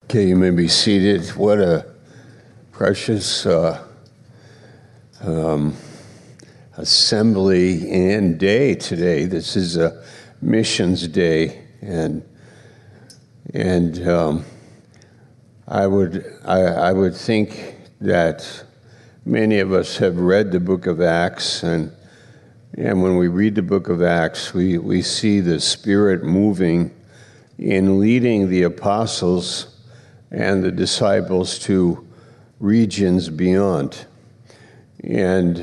Okay, you may be seated. What a precious assembly and day today. This is a missions day, and I would think that many of us have read the book of Acts, and when we read the book of Acts, we see the Spirit moving in leading the apostles and the disciples to regions beyond. And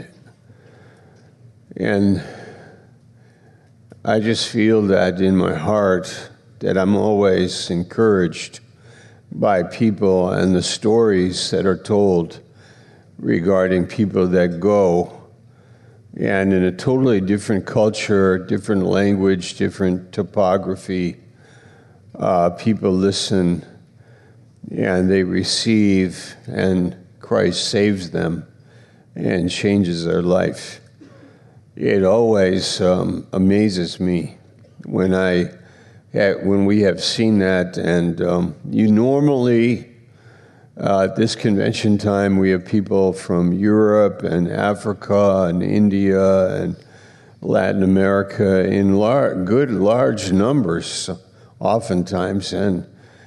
I just feel that in my heart that I'm always encouraged by people and the stories that are told regarding people that go and in a totally different culture, different language, different topography, people listen and they receive, and Christ saves them and changes their life. It always amazes me when we have seen that. And you normally, at this convention time, we have people from Europe and Africa and India and Latin America in good large numbers, oftentimes, and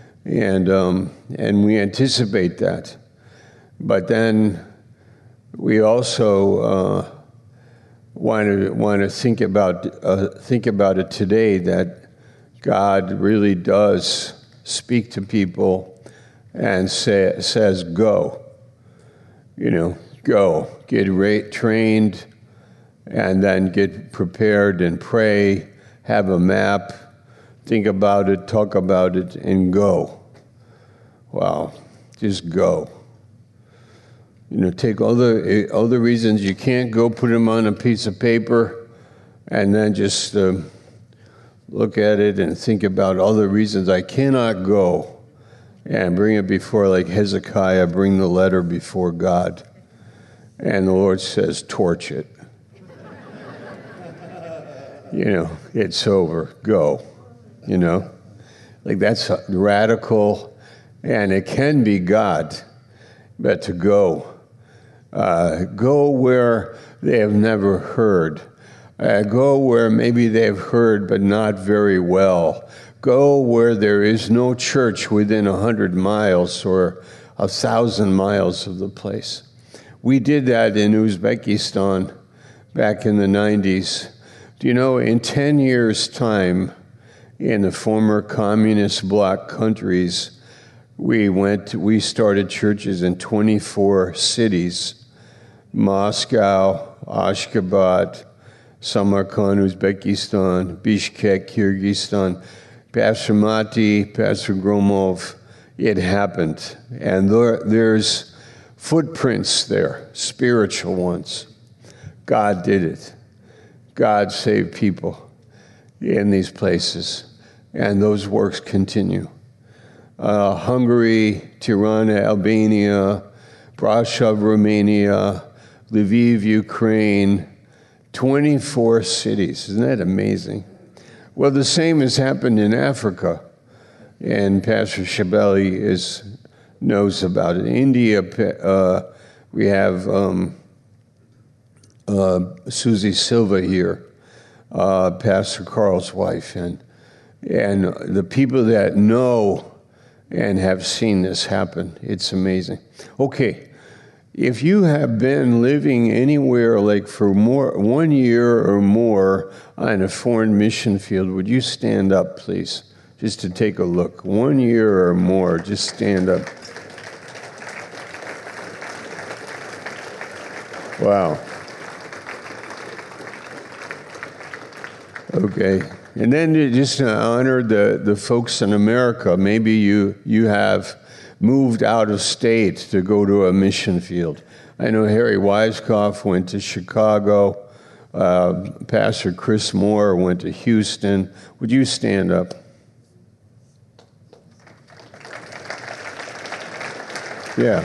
we anticipate that. But then we also want to think about it today, that God really does speak to people and says, "Go, go, get trained, and then get prepared and pray, have a map, think about it, talk about it, and go." Wow, just go. Take all the reasons you can't go, put them on a piece of paper, and then just look at it and think about all the reasons I cannot go, and bring it before, like Hezekiah, bring the letter before God. And the Lord says, torch it. It's over, go. Like that's radical, and it can be God, but to go where they have never heard, go where maybe they've heard but not very well, go where there is no church within 100 miles or 1,000 miles of the place. We did that in Uzbekistan back in the 90s. Do you know, in 10 years' time, in the former communist bloc countries, we started churches in 24 cities: Moscow, Ashgabat, Samarkand, Uzbekistan, Bishkek, Kyrgyzstan, Pastor Mati, Pastor Gromov. It happened. And there's footprints there, spiritual ones. God did it. God saved people in these places. And those works continue. Hungary, Tirana, Albania, Brasov, Romania, Lviv, Ukraine, 24 cities. Isn't that amazing? Well, the same has happened in Africa, and Pastor Shabeli knows about it. India, we have Susie Silva here, Pastor Carl's wife, and the people that know and have seen this happen. It's amazing. Okay, if you have been living anywhere like for 1 year or more on a foreign mission field, would you stand up, please, just to take a look? 1 year or more, just stand up. Wow. Okay. And then just to honor the folks in America, maybe you have moved out of state to go to a mission field. I know Harry Weiskopf went to Chicago. Pastor Chris Moore went to Houston. Would you stand up? Yeah.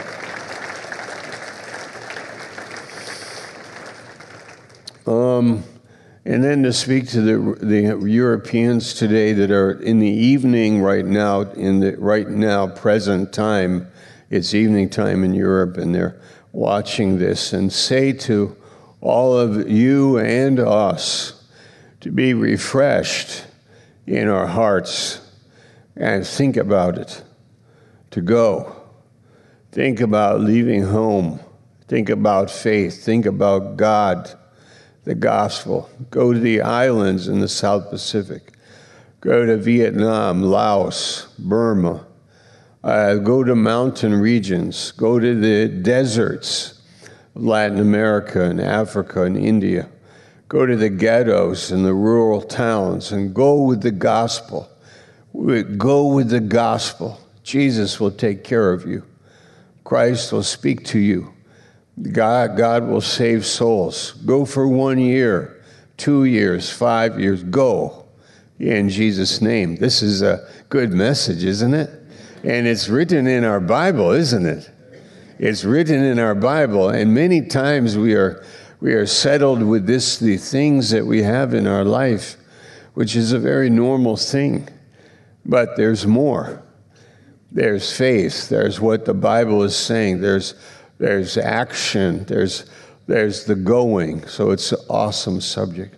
And then to speak to the Europeans today that are in the evening right now, present time. It's evening time in Europe, and they're watching this, and say to all of you and us to be refreshed in our hearts and think about it, to go. Think about leaving home. Think about faith. Think about God, the gospel. Go to the islands in the South Pacific. Go to Vietnam, Laos, Burma. Go to mountain regions. Go to the deserts of Latin America and Africa and India. Go to the ghettos and the rural towns and go with the gospel. Go with the gospel. Jesus will take care of you. Christ will speak to you. God will save souls. Go for 1 year, 2 years, 5 years. Go in Jesus' name. This is a good message, isn't it? And it's written in our Bible, isn't it? It's written in our Bible. And many times we are settled with the things that we have in our life, which is a very normal thing. But there's more. There's faith. There's what the Bible is saying. There's action. There's the going. So it's an awesome subject.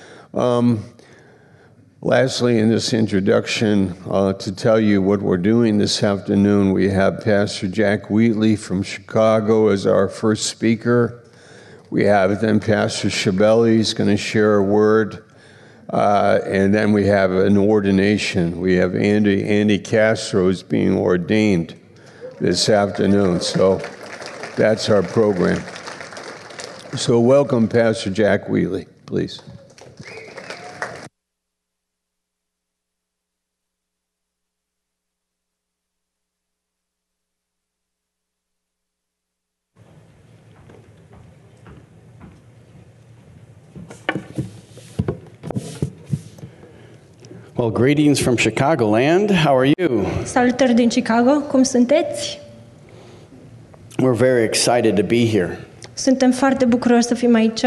Lastly, in this introduction, to tell you what we're doing this afternoon, we have Pastor Jack Wheatley from Chicago as our first speaker. We have then Pastor Shabeli is going to share a word. And then we have an ordination. We have Andy Castro is being ordained this afternoon. So that's our program. So welcome, Pastor Jack Wheatley, please. Well, greetings from Chicagoland. How are you? Salutări din Chicago, cum sunteți? We're very excited to be here. Suntem foarte bucuroși să fim aici.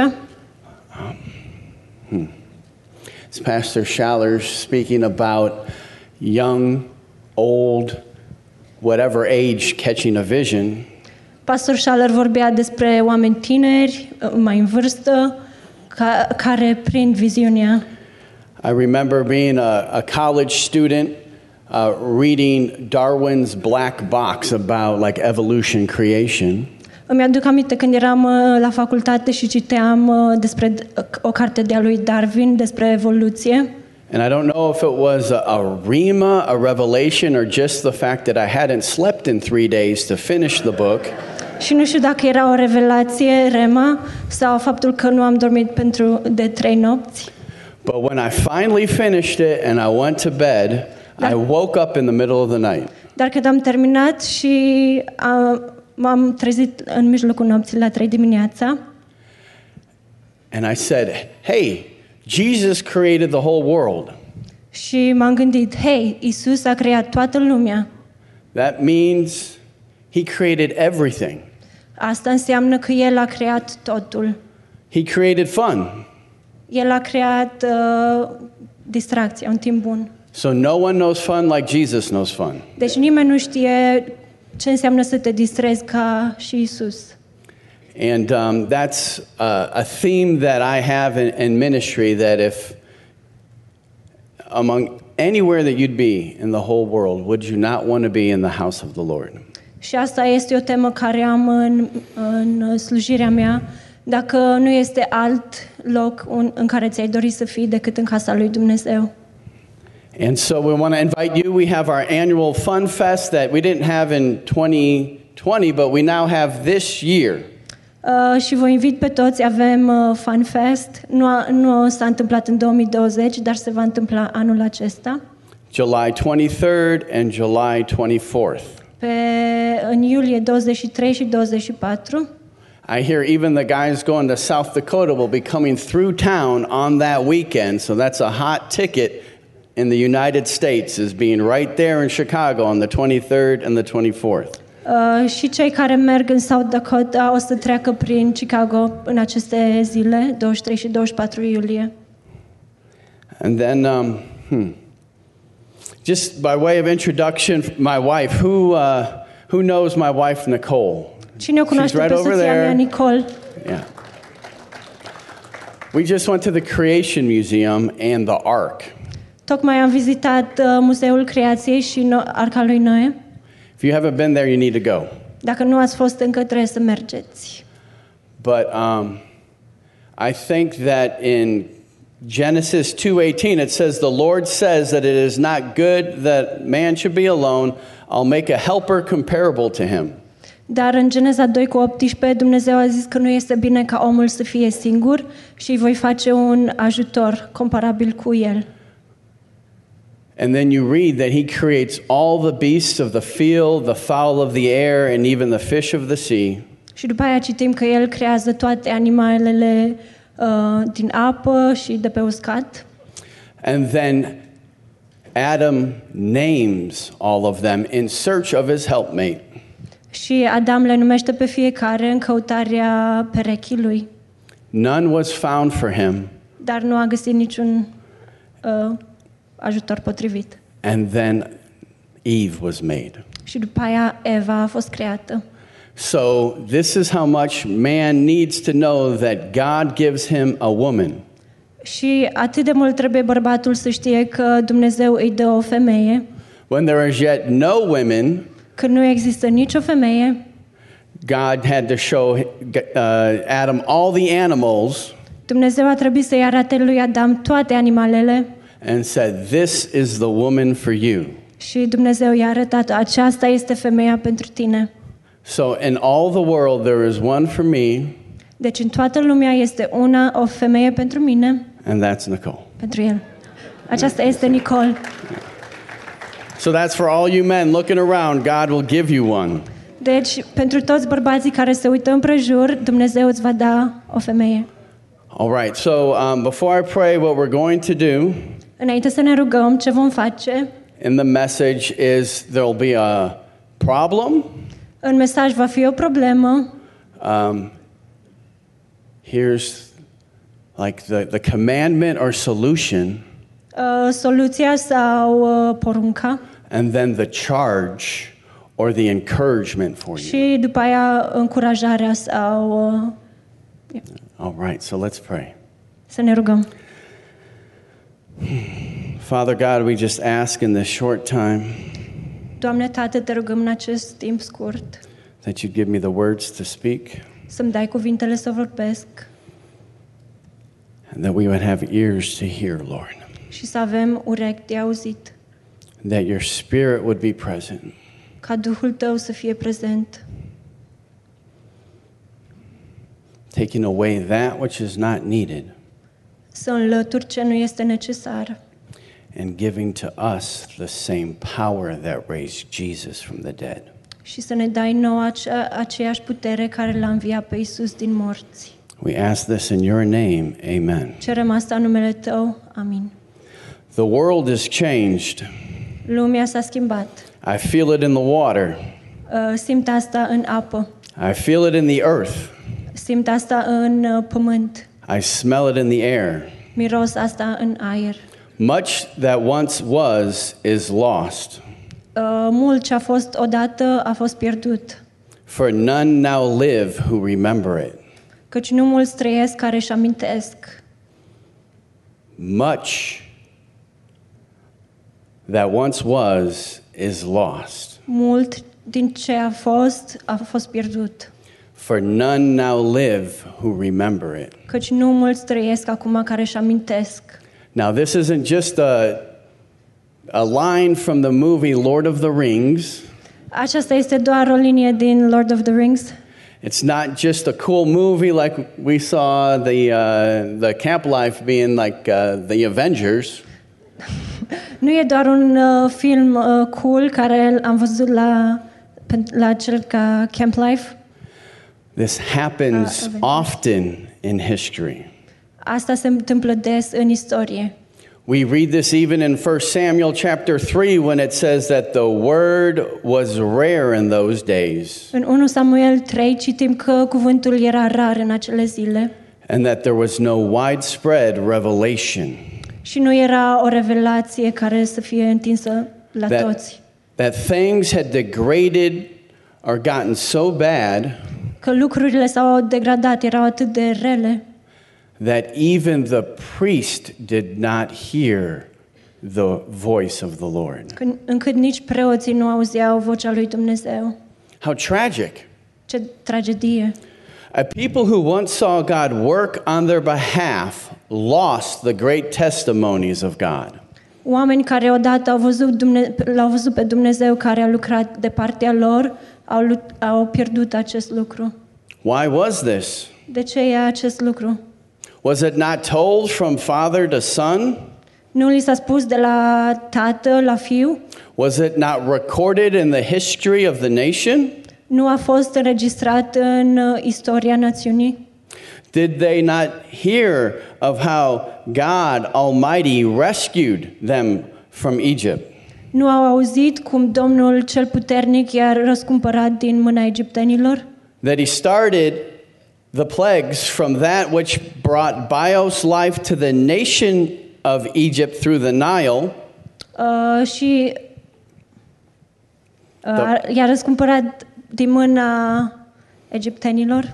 It's Pastor Schaller speaking about young, old, whatever age catching a vision. Pastor Schaller vorbea despre oameni tineri, mai în vârstă, care prind viziunea. I remember being a college student reading Darwin's Black Box about like evolution, creation. Îmi aduc aminte când eram la facultate și citeam despre o carte de-a lui Darwin despre evoluție. And I don't know if it was a rhema, a revelation, or just the fact that I hadn't slept in 3 days to finish the book. Și nu știu dacă era o revelație, rema, sau faptul că nu am dormit de 3 nopți. But when I finally finished it and I went to bed, I woke up in the middle of the night. Dar când am terminat și m-am trezit în mijlocul nopții la 3 dimineața. And I said, "Hey, Jesus created the whole world." Și m-am gândit, hey, Isus a creat toată lumea. That means he created everything. Asta înseamnă că El a creat totul. He created fun. El a creat distracția, un timp bun. So no one knows fun like Jesus knows fun. Deci nimeni nu știe ce înseamnă să te distrezi ca și Isus. And that's a theme that I have in ministry, that if among anywhere that you'd be in the whole world, would you not want to be in the house of the Lord? Și asta este o temă care am în slujirea mea. Dacă nu este alt loc în care ți-ai dori să fii decât în casa lui Dumnezeu. And so we want to invite you. We have our annual Fun Fest that we didn't have in 2020, but we now have this year. Și vă invit pe toți, avem Fun Fest. Nu s-a întâmplat în 2020, dar se va întâmpla anul acesta. July 23rd and July 24th. În iulie 23 și 24. I hear even the guys going to South Dakota will be coming through town on that weekend, so that's a hot ticket in the United States, is being right there in Chicago on the 23rd and the 24th. Și cei care merg în South Dakota o să treacă prin Chicago în aceste zile, 23 și 24 iulie. And then, just by way of introduction, my wife. Who knows my wife, Nicole? Cine o cunoaște She's right pe over soția mea, there. Nicole? Yeah. We just went to the Creation Museum and the Ark. Tocmai am vizitat Muzeul Creației și Arca lui Noe. If you haven't been there, you need to go. Dacă nu ați fost încă, trebuie să mergeți. But I think that in Genesis 2:18 it says, "The Lord says that it is not good that man should be alone. I'll make a helper comparable to him." Dar în Geneza 2:18 Dumnezeu a zis că nu este bine ca omul să fie singur și îi voi face un ajutor comparabil cu el. And then you read that he creates all the beasts of the field, the fowl of the air, and even the fish of the sea. Și după aia citim că el creează toate animalele din apă și de pe uscat. And then Adam names all of them in search of his helpmate. Și Adam le numește pe fiecare în căutarea perechii lui. None was found for him. Dar nu a găsit niciun ajutor potrivit. And then Eve was made. Și după aia Eva a fost creată. So this is how much man needs to know that God gives him a woman. Și atât de mult trebuie bărbatul să știe că Dumnezeu îi dă o femeie. When there is yet no women, Când nu există nicio femeie, God had to show Adam all the animals Dumnezeu a trebuit să-i arate lui Adam toate animalele and said, "This is the woman for you." și Dumnezeu i-a arătat, aceasta este femeia pentru tine. So in all the world there is one for me, Deci în toată lumea este o femeie pentru mine, and that's Nicole. pentru el. Aceasta este Nicole. So that's for all you men looking around, God will give you one. Deci, pentru toți bărbații care se uită împrejur, Dumnezeu îți va da o femeie. All right, so before I pray, what we're going to do Înainte să ne rugăm, ce vom face? in the message is there'll be a problem. În mesaj va fi o problemă. Here's like the commandment or solution, Soluția sau porunca and then the charge or the encouragement for you. și după aia încurajarea sau All right, so let's pray. să ne rugăm. Father God, we just ask in this short time Doamne Tată, te rugăm în acest timp scurt that you give me the words to speak să-mi dai cuvintele să vorbesc and that we would have ears to hear, Lord. și să avem urechi de auzit, That your spirit would be present. ca Duhul Tău să fie prezent, Taking away that which is not needed să înlături ce nu este necesar and giving to us the same power that raised Jesus from the dead. și să ne dai nouă aceeași putere care l-a înviat pe Iisus din morți. We ask this in your name, amen. Cerem asta în numele Tău. Amin. The world is changed. Lumea s-a schimbat. I feel it in the water. Simt asta în apă. I feel it in the earth. Simt asta în pământ. I smell it in the air. Miros asta în aer. Much that once was is lost. Mult ce a fost odată a fost pierdut. For none now live who remember it. Căci nu mulți trăiesc care își amintesc. Much that once was is lost. Mult din ce a fost pierdut. For none now live who remember it. Căci nu mulți trăiesc acum care își amintesc. Now this isn't just a line from the movie Lord of the Rings. Aceasta este doar o linie din Lord of the Rings. It's not just a cool movie like we saw the camp life being like the Avengers. Nu e doar un film cool care am văzut la cel ca Camp Life. This happens often in history. Asta se întâmplă des în istorie. We read this even in 1 Samuel chapter 3 when it says that the word was rare in those days. În 1 Samuel 3 citim că cuvântul era rar în acele zile And that there was no widespread revelation. Și nu era o revelație care să fie întinsă la toți. That things had degraded or gotten so bad Că lucrurile s-au degradat, erau atât de rele, that even the priest did not hear the voice of the Lord. încât nici preoții nu auzeau vocea lui Dumnezeu. How tragic. Ce tragedie! A people who once saw God work on their behalf lost the great testimonies of God. Oameni care odată l-au văzut pe Dumnezeu care a lucrat de partea lor, au pierdut acest lucru. Why was this? De ce e acest lucru? Was it not told from father to son? Nu li s-a spus de la tată la fiu? Was it not recorded in the history of the nation? Nu a fost înregistrat în istoria națiunii? Did they not hear of how God Almighty rescued them from Egypt? Nu au auzit cum Domnul cel puternic i-a răscumpărat din mâna egiptenilor? That he started the plagues from that which brought bios life to the nation of Egypt through the Nile. I-a răscumpărat din mâna egiptenilor.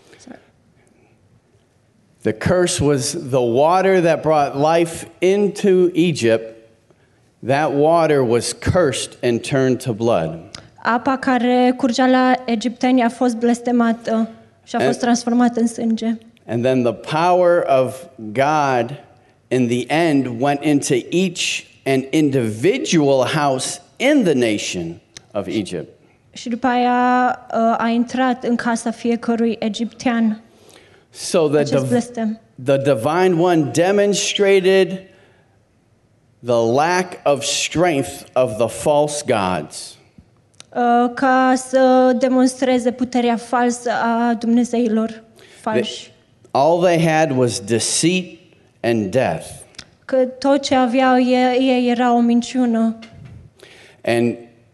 The curse was the water that brought life into Egypt. That water was cursed and turned to blood. Apa care curgea la egipteni a fost blestemată și a fost transformată în sânge. And then the power of God in the end went into each and individual house in the nation of Egypt. Și după aia a intrat în casa fiecărui egiptean. So the divine one demonstrated the lack of strength of the false gods. Ca să demonstreze puterea falsă a dumnezeilor falși. All they had was deceit and death. Că tot ce aveau ei era o minciună. And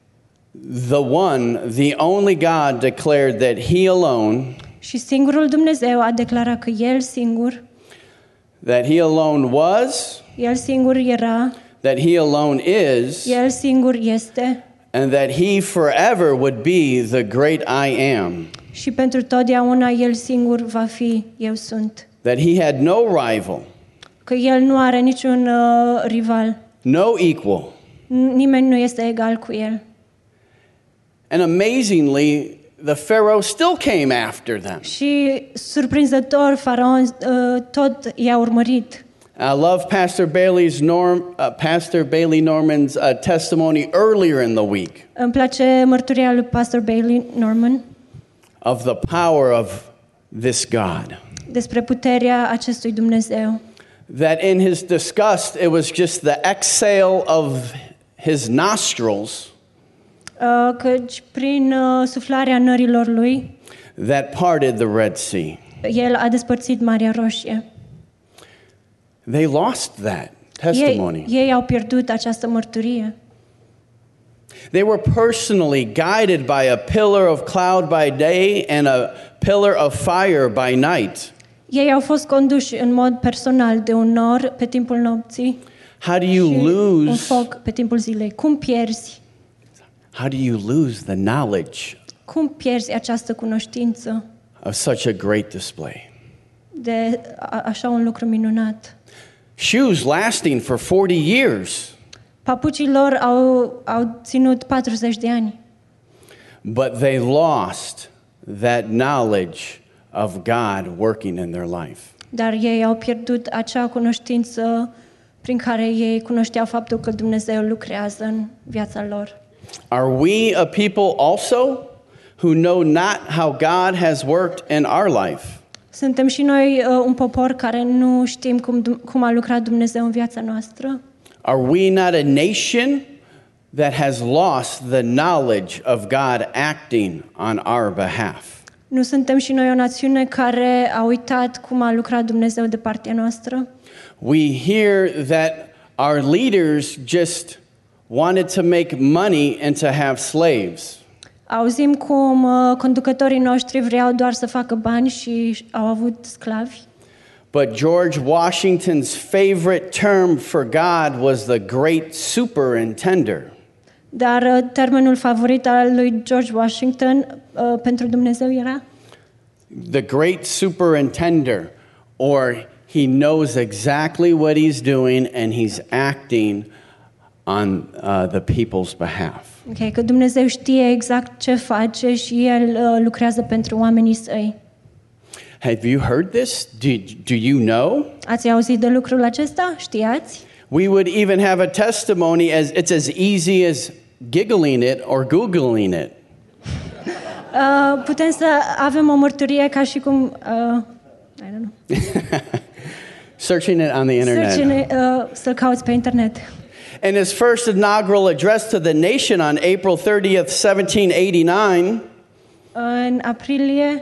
the only God declared that he alone, și singurul Dumnezeu a declarat că El singur, that he alone was, El singur era, that he alone is, El singur este, and that he forever would be the great I am. Și pentru totdeauna El singur va fi Eu sunt. That he had no rival. Că El nu are niciun rival. No equal. Nimeni nu este egal cu El. And amazingly, the Pharaoh still came after them. Și surprinzător, Faraon tot i-a urmărit. I love Pastor Bailey Norman's testimony earlier in the week. Îmi place mărturia lui Pastor Bailey Norman. Of the power of this God. Despre puterea acestui Dumnezeu. That in his disgust, it was just the exhale of his nostrils. Căci prin suflarea nărilor lui, that parted the Red Sea. El a despărțit Marea Roșie. They lost that testimony. Ei au pierdut această mărturie. They were personally guided by a pillar of cloud by day and a pillar of fire by night. Ei au fost conduși în mod personal de un nor pe timpul nopții. How do you lose? Un foc pe timpul zilei. Cum pierzi? How do you lose the knowledge? Cum pierzi această cunoștință? Of such a great display. De așa un lucru minunat. Shoes lasting for 40 years. Papucii lor au ținut 40 de ani. But they lost that knowledge of God working in their life. Dar ei au pierdut acea cunoștință prin care ei cunoșteau faptul că Dumnezeu lucrează în viața lor. Are we a people also who know not how God has worked in our life? Suntem și noi un popor care nu știm cum a lucrat Dumnezeu în viața noastră? Are we not a nation that has lost the knowledge of God acting on our behalf? Nu suntem și noi o națiune care a uitat cum a lucrat Dumnezeu de partea noastră? We hear that our leaders just wanted to make money and to have slaves. Auzim cum conducătorii noștri vreau doar să facă bani și au avut sclavi. But George Washington's favorite term for God was the great superintender. Dar termenul favorit al lui George Washington pentru Dumnezeu era The great superintender, or he knows exactly what he's doing and he's acting on the people's behalf. okay, că Dumnezeu știe exact ce face și El lucrează pentru oamenii săi. Have you heard this? Do you know? Ați auzit de lucrul acesta? Știați? We would even have a testimony as it's as easy as giggling it or Googling it. Putem să avem o mărturie ca și cum I don't know. Searching it on the internet. Să-l cauți pe internet. In his first inaugural address to the nation on April 30th, 1789, În aprilie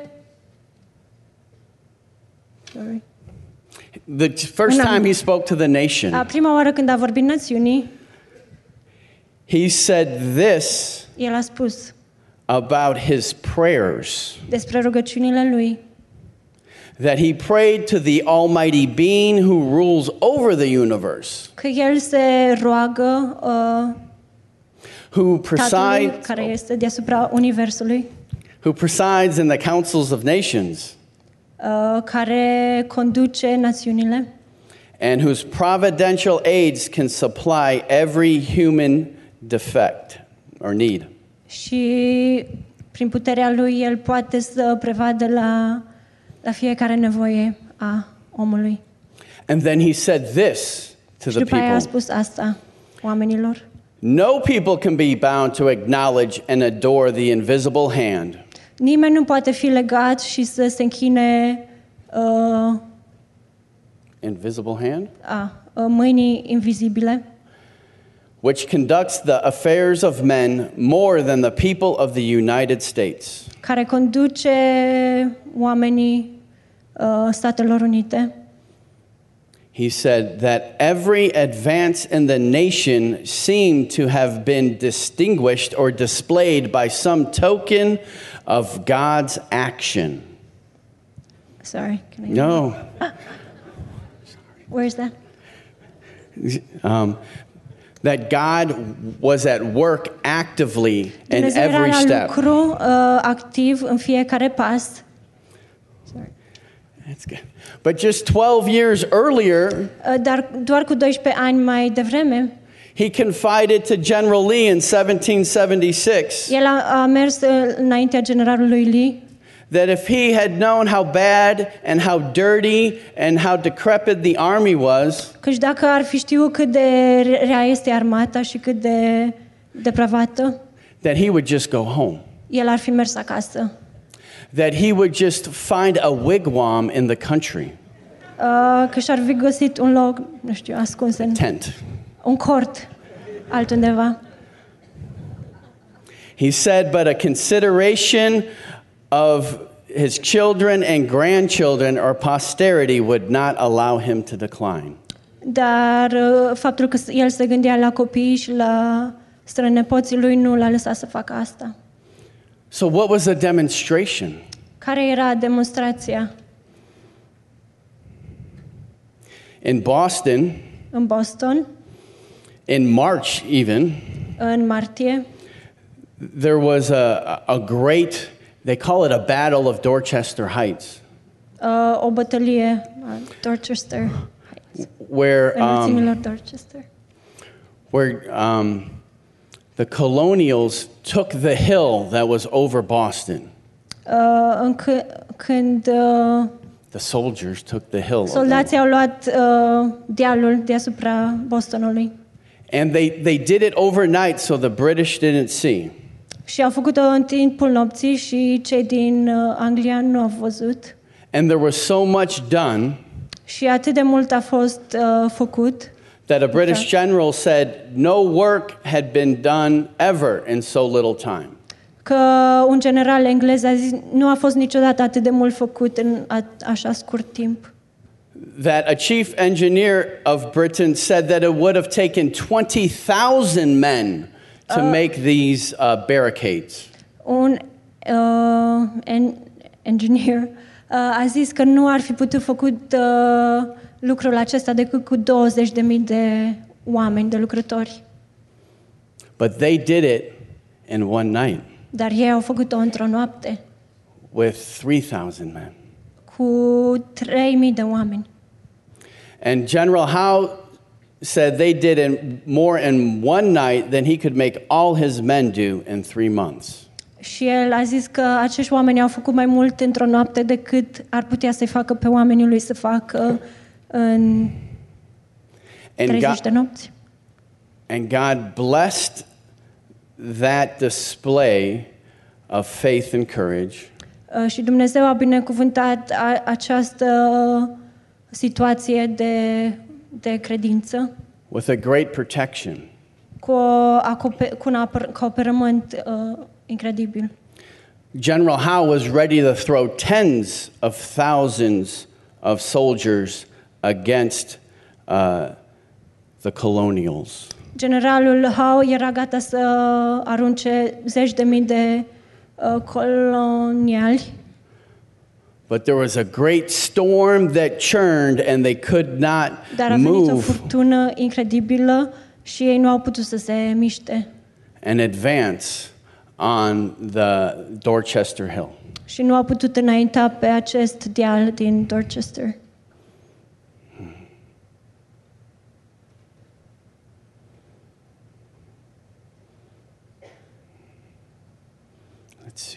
the first time he spoke to the nation, prima oară când a vorbit națiunii, he said this el a spus about his prayers, despre rugăciunile lui, that he prayed to the Almighty Being who rules over the universe, că el se roagă who Tatălui presides, care este deasupra universului, in the councils of nations, care conduce națiunile and whose providential aids can supply every human defect or need. și prin puterea lui el poate să prevadă la fiecare nevoie a omului. And then he said this to Și the după aia a people: spus asta oamenilor. no people can be bound to acknowledge and adore the invisible hand, Nimeni nu poate fi legat și să se închine invisible hand, mâinii invizibile, which conducts the affairs of men more than the people of the United States. care conduce oamenii Statelor Unite. He said that every advance in the nation seemed to have been distinguished or displayed by some token of God's action. Sorry, can I? No. Where is that? That God was at work actively in Dumnezeu era every la step. lucru activ în fiecare pas. That's good. But just 12 years earlier, Dar doar cu 12 ani mai devreme, he confided to General Lee in 1776 el a mers înaintea generalului Lee that if he had known how bad and how dirty and how decrepit the army was, căci dacă ar fi știut cât de rea este armata și cât de depravată, that he would just go home. el ar fi mers acasă. That he would just find a wigwam in the country, Că și-ar fi găsit un loc, nu știu, ascuns în tent. un cort altundeva. He said, but a consideration of his children and grandchildren or posterity would not allow him to decline. Dar faptul că el se gândea la copii și la strănepoții lui nu l-a lăsat să facă asta. So what was the demonstration? Care era demonstrația? In Boston, În Boston, in March even, în martie, there was a great, they call it a battle of Dorchester Heights, o bătălie Dorchester, where înălțimilor Dorchester, the colonials took the hill that was over Boston. când The soldiers took the hill. soldații au luat dealul deasupra Bostonului. And they did it overnight so the British didn't see. Și au făcut-o în timpul nopții și cei din Anglia nu au văzut. And there was so much done Și atât de mult a fost făcut that a British general said no work had been done ever in so little time. că un general englez a zis nu a fost niciodată atât de mult făcut în așa scurt timp. That a chief engineer of Britain said that it would have taken 20,000 men to make these barricades. Un engineer a zis că nu ar fi putut făcut lucrul acesta decât cu 20.000 de oameni, de lucrători. But they did it in one night Dar ei au făcut-o într-o noapte with 3,000 men. cu 3.000 de oameni. And General Howe said they did more in one night than he could make all his men do in 3 months. Și el a zis că acești oameni au făcut mai mult într-o noapte decât ar putea să-i facă pe oamenii lui să facă în 30 de nopți. And God blessed that display of faith and courage Și Dumnezeu a binecuvântat această situație de credință with a great protection. cu un acoperământ incredibil. General Howe was ready to throw tens of thousands of soldiers against the colonials. Generalul Howe era gata să arunce 10.000 de coloniali, But there was a great storm that churned and they could not dar a venit o move furtună incredibilă și ei nu au putut să se miște and advance on the Dorchester Hill. și nu au putut înainta pe acest deal din Dorchester. Let's see.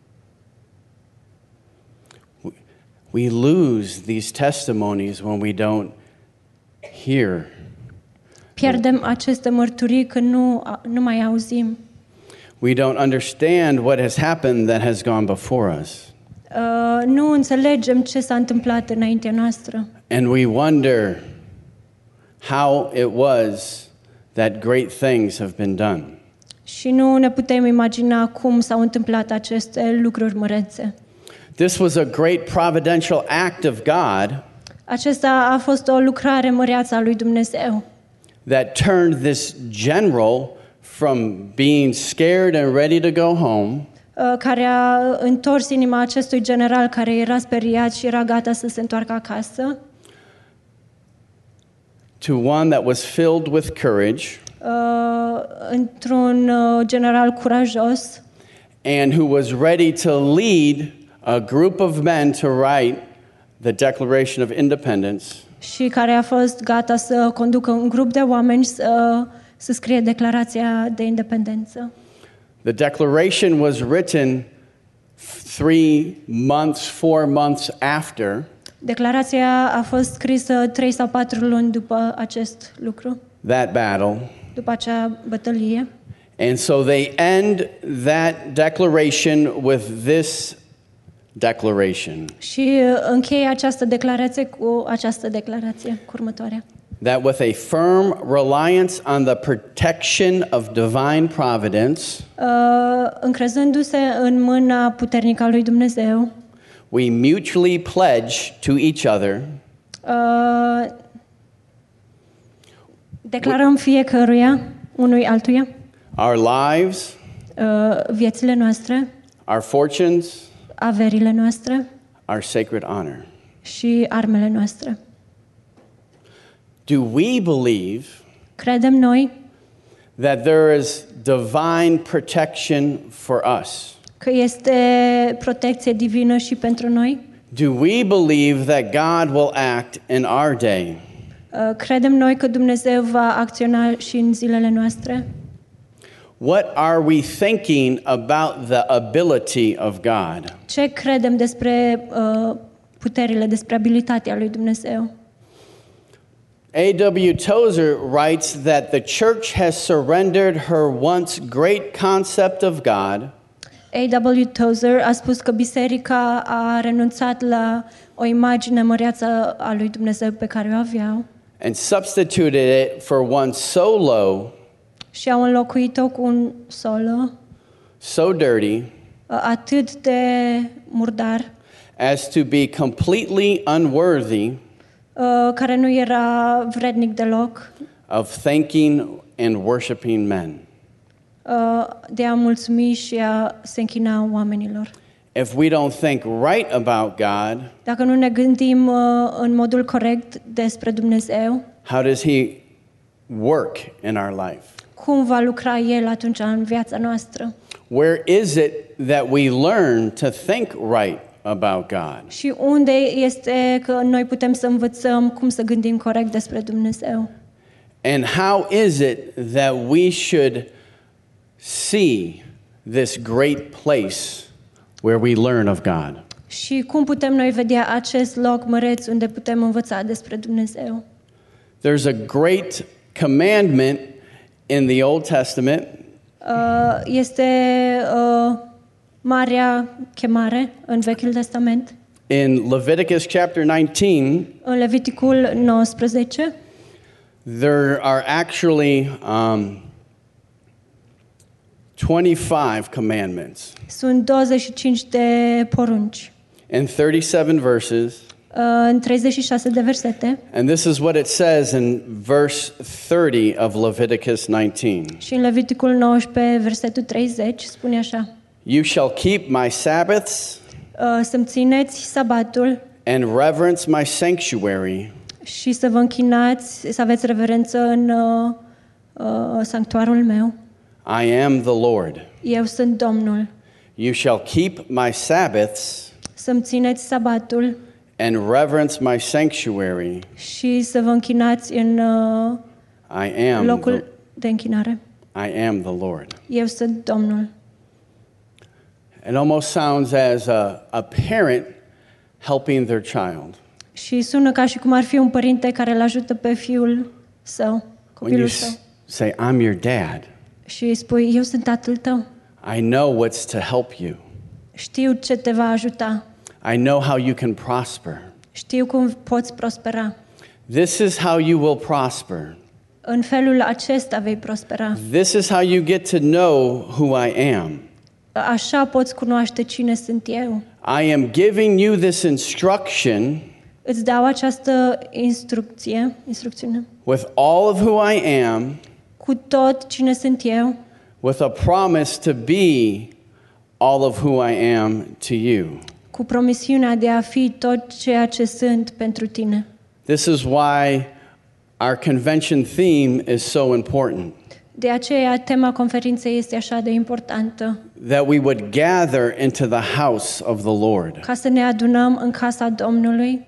We lose these testimonies when we don't hear. Pierdem aceste mărturii când nu mai auzim. We don't understand what has happened that has gone before us. Nu înțelegem ce s-a întâmplat înaintea noastră. And we wonder how it was that great things have been done. Și nu ne putem imagina cum s-au întâmplat aceste lucruri mărețe. This was a great providential act of God Acesta a fost o lucrare măreață a lui Dumnezeu, that turned this general from being scared and ready to go home care a întors inima acestui general care era speriat și era gata să se întoarcă acasă, to one that was filled with courage într-un general curajos and who was ready to lead a group of men to write the Declaration of Independence și care a fost gata să conducă un grup de oameni să scrie Declarația de Independență. The Declaration was written 4 months after Declarația a fost scrisă 3 sau 4 luni după acest lucru, that battle. după acea bătălie. And so they end that declaration with this declaration Și încheie această declarație cu această declarație, cu următoarea. that with a firm reliance on the protection of divine providence, Încrezându-se în mâna puternică a lui Dumnezeu, we mutually pledge to each other declarăm fiecăruia, unui altuia, our lives, viețile noastre, our fortunes, averile noastre our sacred honor. și armele noastre. Do we believe Credem noi that there is divine protection for us? că este protecție divină și pentru noi? Do we believe that God will act in our day? Credem noi că Dumnezeu va acționa și în zilele noastre? What are we thinking about the ability of God? Ce credem despre puterile, despre abilitatea lui Dumnezeu? A.W. Tozer writes that the church has surrendered her once great concept of God A.W. Tozer a spus că biserica a renunțat la o imagine măreață a lui Dumnezeu pe care o aveau and substituted it for one so low, și au înlocuit-o cu un solo so dirty, atât de murdar, as to be completely unworthy care nu era vrednic deloc of thanking and worshiping men. de a mulțumi și a se închina oamenilor. if we don't think right about God, dacă nu ne gândim în modul corect despre Dumnezeu, how does He work in our life? cum va lucra El atunci în viața noastră? Where is it that we learn to think right about God? Și unde este că noi putem să învățăm cum să gândim corect despre Dumnezeu? And how is it that we should see this great place where we learn of God? Și cum putem noi vedea acest loc măreț unde putem învăța despre Dumnezeu? There's a great commandment in the Old Testament. Este marea chemare în Vechiul Testament. In Leviticus chapter 19, În Leviticul 19 there are actually 25 commandments sunt 25 de porunci. in 37 verses. În 36 de versete. And this is what it says in verse 30 of Leviticus 19. Și în Leviticul 19, versetul 30, spune așa: You shall keep my Sabbaths să-mi țineți sabatul and reverence my sanctuary. și să vă închinați, să aveți reverență în sanctuarul meu. I am the Lord. Eu sunt Domnul. You shall keep my Sabbaths Să-mi țineți sabatul and reverence my sanctuary. și să vă închinați în I am locul de închinare. I am the Lord. Eu sunt Domnul. It almost sounds as a parent helping their child. Și sună ca și cum ar fi un părinte care îl ajută pe fiul său, When you copilul său. say, I'm your dad, Și îi spui: eu sunt tatăl tău. I know what's to help you. Știu ce te va ajuta. I know how you can prosper. Știu cum poți prospera. This is how you will prosper. În felul acesta vei prospera. This is how you get to know who I am. Așa poți cunoaște cine sunt eu. I am giving you this instruction Îți dau această instrucțiune with all of who I am, cu tot cine sunt eu, with a promise to be all of who I am to you. cu promisiunea de a fi tot ceea ce sunt pentru tine. This is why our convention theme is so important. De aceea tema conferinței este așa de importantă, That we would gather into the house of the Lord. ca să ne adunăm în casa Domnului,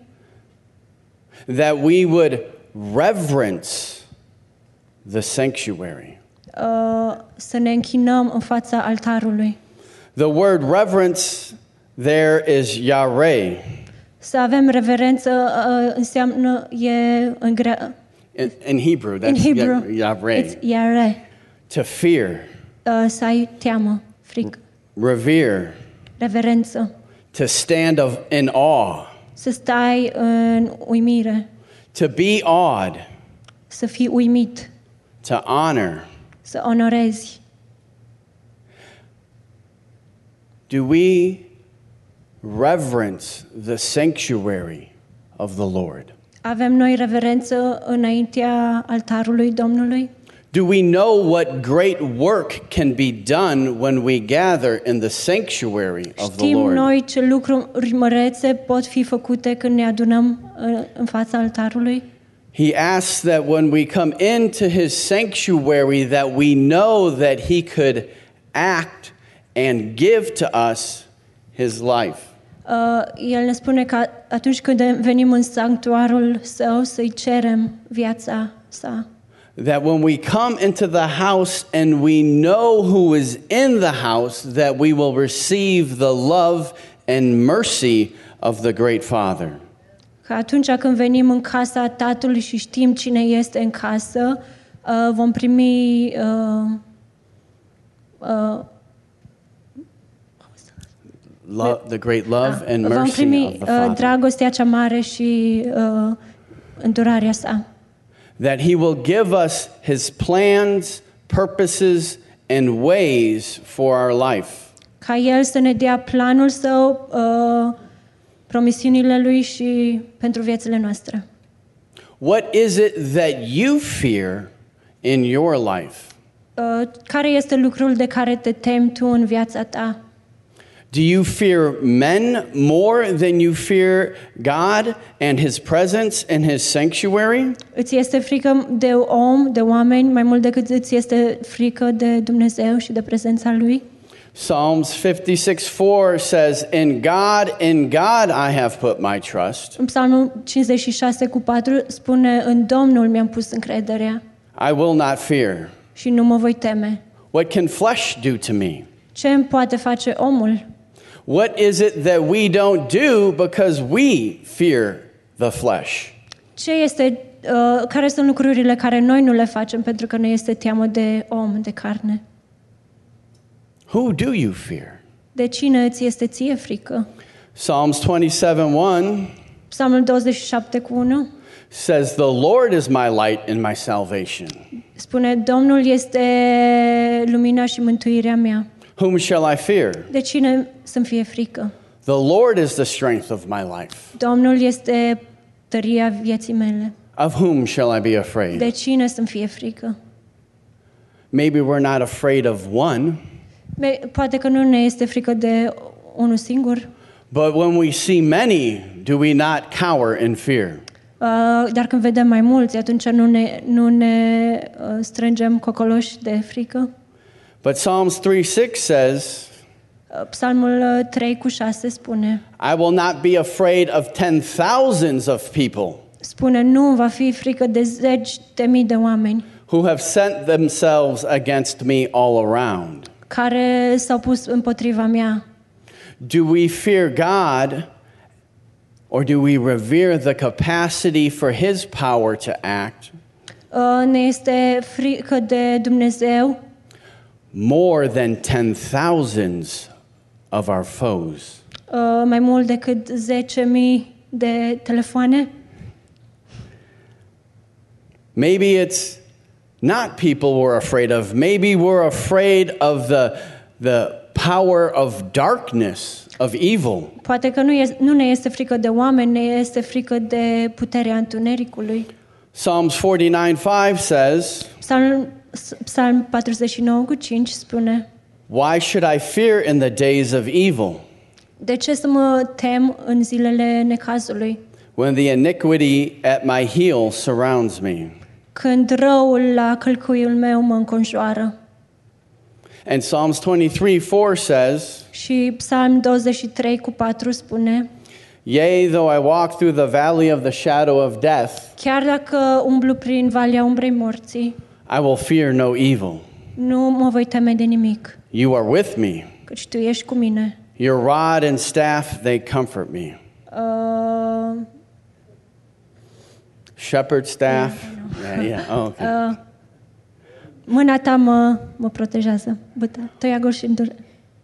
That we would reverence the sanctuary. să ne închinăm în fața altarului. The word reverence there is yareh. Să avem reverență înseamnă în In Hebrew, in that's Hebrew yareh. it's yareh. To fear, Să ai teamă, frică, revere, reverență, to stand in awe, să stai în uimire, to be awed, să fii uimit, to honor. să onorezi. Do we reverence the sanctuary of the Lord? Avem noi reverență înaintea altarului Domnului? Do we know what great work can be done when we gather in the sanctuary of the Știm Lord? noi ce lucruri mărețe pot fi făcute când ne adunăm în fața altarului? He asks that when we come into his sanctuary that we know that he could act and give to us his life. El ne spune că atunci când venim în sanctuarul său să-i cerem viața sa. That when we come into the house and we know who is in the house, that we will receive the love and mercy of the great Father. Că atunci când venim în casa Tatălui și știm cine este în casă, vom primi The great love and vom mercy primi of the Father. dragostea cea mare și îndurarea sa. That he will give us his plans, purposes, and ways for our life. Ca El să ne dea planul său, promisiunile lui și pentru viețile noastre. What is it that you fear in your life? Care este lucrul de care te temi tu în viața ta? Do you fear men more than you fear God and His presence and His sanctuary? Îți este frică de om, de oameni, mai mult decât îți este frică de Dumnezeu și de prezența Lui? Psalms 56:4 says, In God I have put my trust. În Psalmul 56:4 spune, în Domnul mi-am pus încrederea I will not fear. și nu mă voi teme. What can flesh do to me? Ce îmi poate face omul? What is it that we don't do because we fear the flesh? Care sunt lucrurile care noi nu le facem pentru că ne este teamă de om, de carne? Who do you fear? De cine îți este ție frică? Psalms 27:1 Psalmul 27:1 says, The Lord is my light and my salvation. spune, Domnul este lumina și mântuirea mea. Whom shall I fear? De cine să-mi fie frică? The Lord is the strength of my life. Domnul este tăria vieții mele. Of whom shall I be afraid? De cine să-mi fie frică? Maybe we're not afraid of one, Poate că nu ne este frică de unul singur, but when we see many, do we not cower in fear? dar când vedem mai mulți, atunci nu ne strângem cocoloși de frică. But Psalms 3:6 says, Psalmul 3:6 spune, I will not be afraid of 10,000s of people spune, nu va fi frică de 10.000 de oameni who have sent themselves against me all around. care s-au pus împotriva mea. Do we fear God, or do we revere the capacity for His power to act Ne este frică de Dumnezeu more than 10,000s of our foes? mai mult decât 10.000 de telefoane? Maybe it's not people we're afraid of. Maybe we're afraid of the power of darkness, of evil. Poate că nu ne este frică de oameni, ne este frică de puterea întunericului. Psalms 49:5 says, Psalm 49:5 spune, Why should I fear in the days of evil, de ce să mă tem în zilele necazului, when the iniquity at my heel surrounds me? când răul la călcâiul meu mă înconjoară? And Psalms 23:4 says, Și Psalm 23:4 spune, Yea, though I walk through the valley of the shadow of death, chiar dacă umblu prin valea umbrei morții, I will fear no evil. nu mă voi teme de nimic, You are with me. căci tu ești cu mine. Your rod and staff, they comfort me. Shepherd staff. Yeah. Oh, okay. Mâna ta mă protejează. Băta, toiagul și îndură.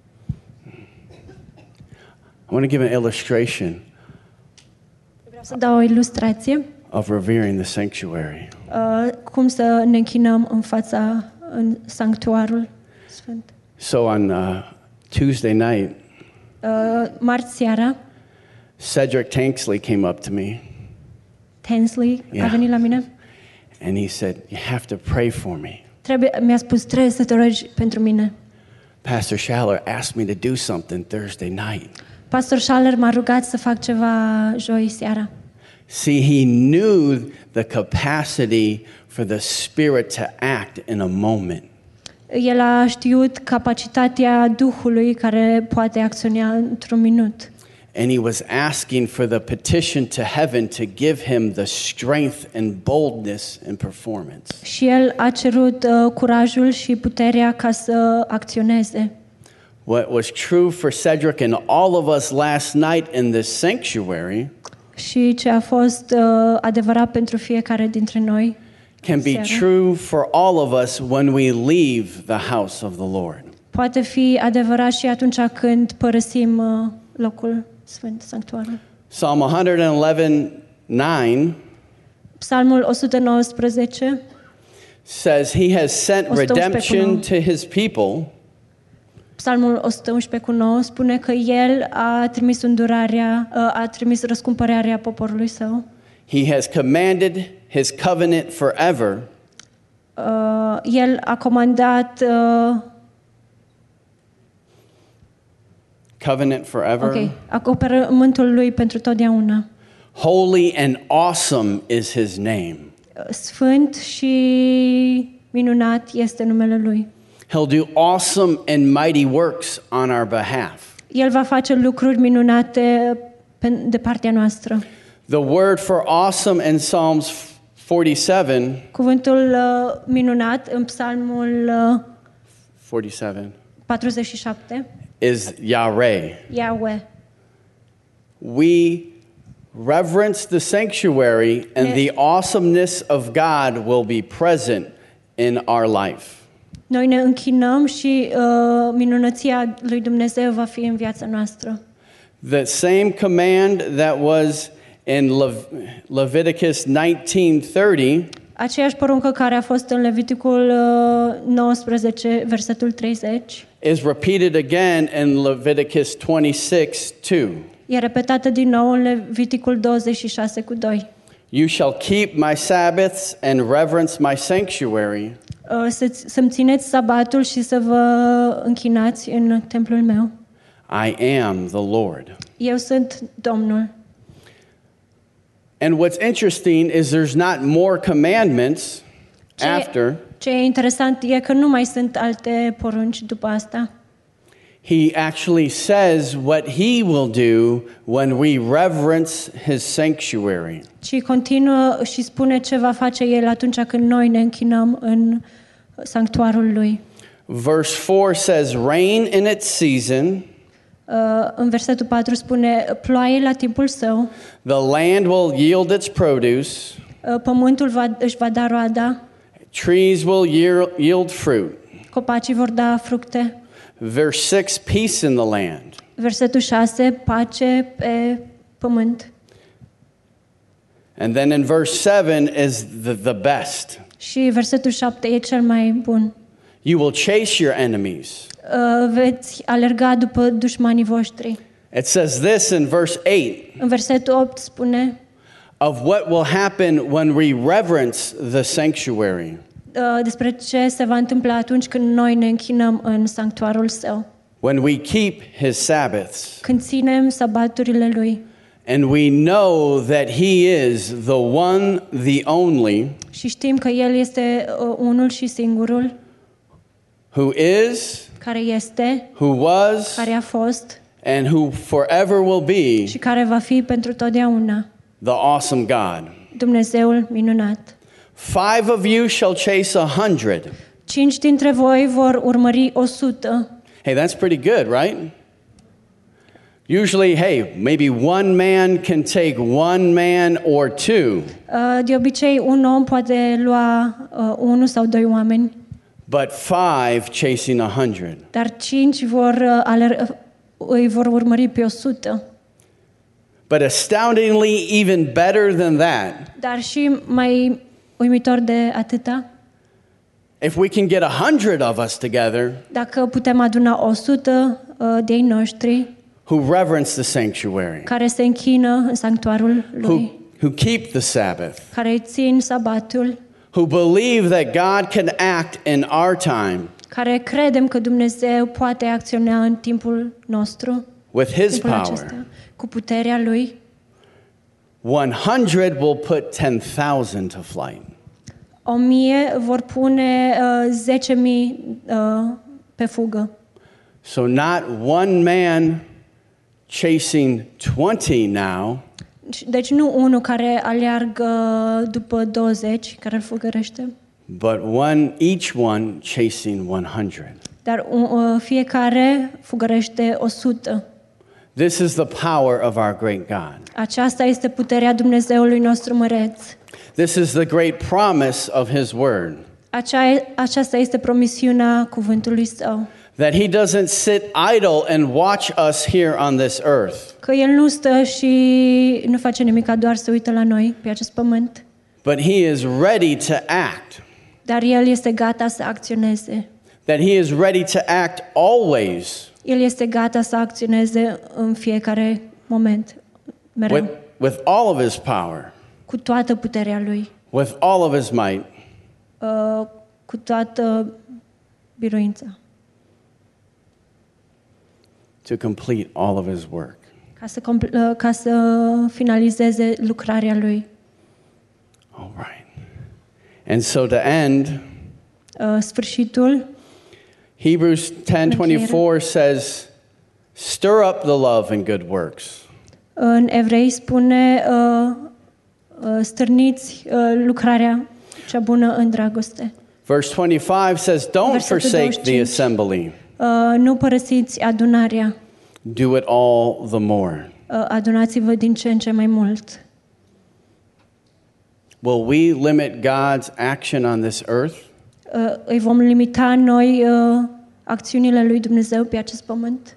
I want to give an illustration Vreau să dau o ilustrație of revering the sanctuary. cum să ne închinăm în sanctuarul sfânt. So on Tuesday night, Marți seara, Cedric Tanksley came up to me Tensley a Yeah. venit la mine. and he said, You have to pray for me. Mi-a spus, trebuie să te rogi pentru mine. Pastor Schaller asked me to do something Thursday night. Pastor Schaller m-a rugat să fac ceva joi seara. See, he knew the capacity for the Spirit to act in a moment. El a știut capacitatea Duhului care poate acționa într-un minut. And he was asking for the petition to heaven to give him the strength and boldness and performance. Și el a cerut curajul și puterea ca să acționeze. What was true for Cedric and all of us last night in this sanctuary Și ce a fost adevărat pentru fiecare dintre noi can be seara, true for all of us when we leave the house of the Lord. poate fi adevărat și atunci când părăsim locul sfânt, sanctuarul. Psalm 111:9 Psalmul 119 says he has sent 111:9. redemption to his people. Psalmul 111:9 spune că el a trimis a trimis răscumpărarea poporului său. He has commanded his covenant forever. El a comandat Covenant forever. Ok, acoperământul lui pentru totdeauna. Holy and awesome is his name. Sfânt și minunat este numele lui. He'll do awesome and mighty works on our behalf. El va face lucruri minunate de partea noastră. The word for awesome in Psalms 47, Cuvântul minunat în Psalmul 47 is Yahweh. Yahweh. We reverence the sanctuary, and the awesomeness of God will be present in our life. Noi ne închinăm și minunăția lui Dumnezeu va fi în viața noastră. The same command that was in Leviticus 19:30 Aceeași poruncă care a fost în Leviticul 19, versetul 30, is repeated again in Leviticus 26:2. e repetată din nou în Leviticul 26:2. You shall keep my Sabbaths and reverence my sanctuary. Să-mi țineți sabatul și să vă închinați în templul meu. I am the Lord. Eu sunt Domnul. And what's interesting is there's not more commandments after. Ce e interesant e că nu mai sunt alte porunci după asta. He actually says what he will do when we reverence his sanctuary. Ci continuă și spune ce va face el atunci când noi ne închinăm în sanctuarul lui. Verse 4 says, rain in its season. În versetul 4 spune ploaie la timpul său. The land will yield its produce. Pământul își va da roada. Trees will yield fruit. Copacii vor da fructe. Verse 6, peace in the land. Versetul 6, pace pe pământ. And then in verse 7 is the best. Și versetul 7 e cel mai bun. You will chase your enemies. Veți alerga după dușmanii voștri. It says this in verse 8. În versetul 8 spune Of what will happen when we reverence the sanctuary. Despre ce se va întâmpla atunci când noi ne închinăm în sanctuarul său. When we keep his Sabbaths. Când ținem sabaturile lui. And we know that he is the one, the only. Și știm că el este unul și singurul. Who is. Care este. Who was. Care a fost. And who forever will be. Și care va fi pentru totdeauna. The awesome God. Dumnezeul minunat. 5 of you shall chase 100. 5 dintre voi vor urmări 100. Hey, that's pretty good, right? Usually, hey, maybe one man can take one man or two. De obicei, un om poate lua 1 sau 2 oameni. But 5 chasing 100. Dar 5 îi vor urmări pe 100. But astoundingly, even better than that. Dar și mai uimitor de atâta. If we can get 100 of us together. Dacă putem aduna 100 de ei noștri. Who reverence the sanctuary. Care se închină în sanctuarul lui. Who keep the Sabbath. Care îi țin sabatul. Who believe that God can act in our time. Care credem că Dumnezeu poate acționa în timpul nostru. With his power. Cu puterea lui. 100 will put 10,000 to flight. 1000 vor pune 10.000 pe fugă. So not one man chasing 20 now. Deci nu unul care aleargă după 20, care îl fugărește. But each one chasing 100. Dar fiecare fugărește 100. This is the power of our great God. Aceasta este puterea Dumnezeului nostru măreț. This is the great promise of his word. Aceasta este promisiunea cuvântului său. That he doesn't sit idle and watch us here on this earth. Că el nu stă și nu face nimic, doar se uită la noi pe acest pământ. But he is ready to act. Dar el este gata să acționeze. That he is ready to act always. El este gata să acționeze în fiecare moment, mereu. With all of his power. Cu toată puterea lui. With all of his might. Cu toată biruința. to complete all of his work. ca să finalizeze lucrarea lui. All right. And so to end, Sfârșitul, Hebrews 10:24 says, "Stir up the love and good works." în Evrei spune, stârniți lucrarea cea bună în dragoste. Verse 25 says, "Don't Versetul forsake 25. the assembly. Nu părăsiți adunarea, Do it all the more." adunați-vă din ce în ce mai mult. Will we limit God's action on this earth? Îi vom limita noi acțiunile lui Dumnezeu pe acest pământ?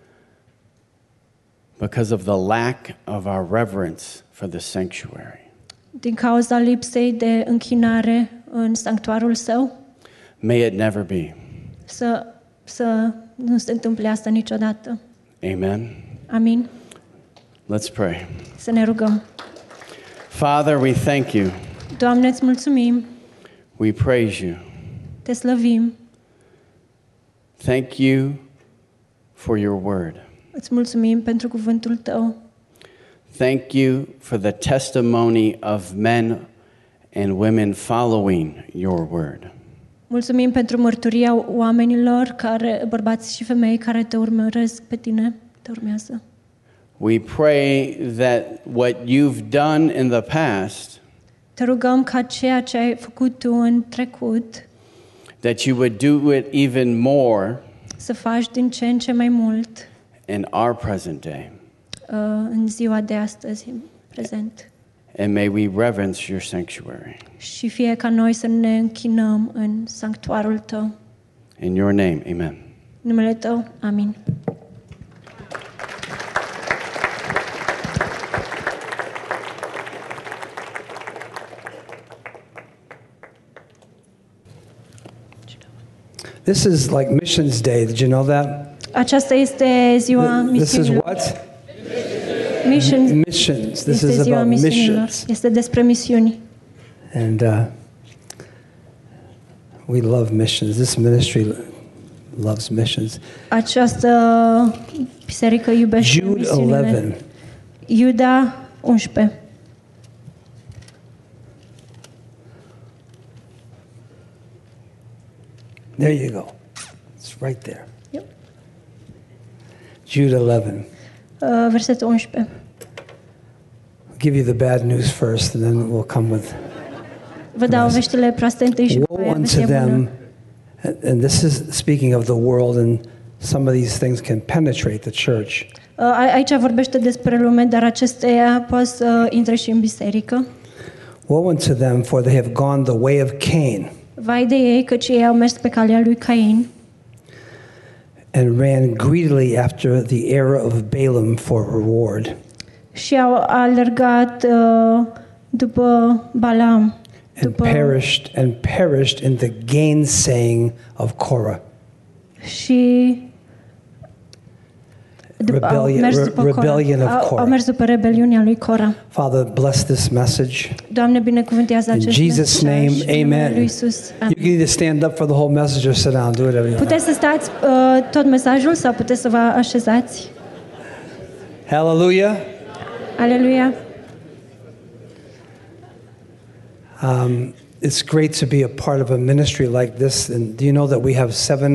Because of the lack of our reverence for the sanctuary. Din cauza lipsei de închinare în sanctuarul său? May it never be. Să nu se întâmple asta niciodată. Amen. Amin. Let's pray. Să ne rugăm. Father, we thank you. Doamne, îți mulțumim, We praise you. te slăvim, Thank you for your word. îți mulțumim pentru cuvântul tău. Thank you for the testimony of men and women following your word. Mulțumim pentru mărturia oamenilor, bărbați și femei care te urmăresc pe tine, te urmează. We pray that what you've done in the past, Te rugăm ca ceea ce ai făcut tu în trecut that you would do it even more să faci din ce în ce mai mult in our present day. în ziua de astăzi, în prezent. And may we reverence your sanctuary. Și fie ca noi să ne închinăm în sanctuarul tău. In your name, amen. În numele tău, amin. This is like Missions Day. Did you know that? Aceasta este ziua This is misiunilor. what? Missions. This Este is ziua about misiunilor. missions. Este despre misiuni. And we love missions. This ministry loves missions. Această biserică iubește Jude misiunile. 11. Iuda 11. There you go. It's right there. Yep. Jude 11. Versetul 11. I'll give you the bad news first, and then we'll come with Vă dau veștile proaste întâi și după woe aia unto vestea bună. them. And this is speaking of the world, and some of these things can penetrate the church. Aici vorbește despre lume, dar acestea pot să intre și în biserică. Woe unto them, for they have gone the way of Cain, Vai de ei, căci ei au mers pe calea lui Cain and ran greedily after the error of Balaam for reward, și au alergat după Balaam, and perished in the gainsaying of Korah. și Rebellion of au Korah. mers după rebeliunea lui Cora. Father, bless this message. Doamne, binecuvântează In acest Jesus' mesaj name, în numele amen. lui Iisus. You can either stand up for the whole message or sit down. Do whatever you want. Puteți să stați tot mesajul sau puteți să vă așezați. Hallelujah. Aleluia. It's great to be a part of a ministry like this. And do you know that we have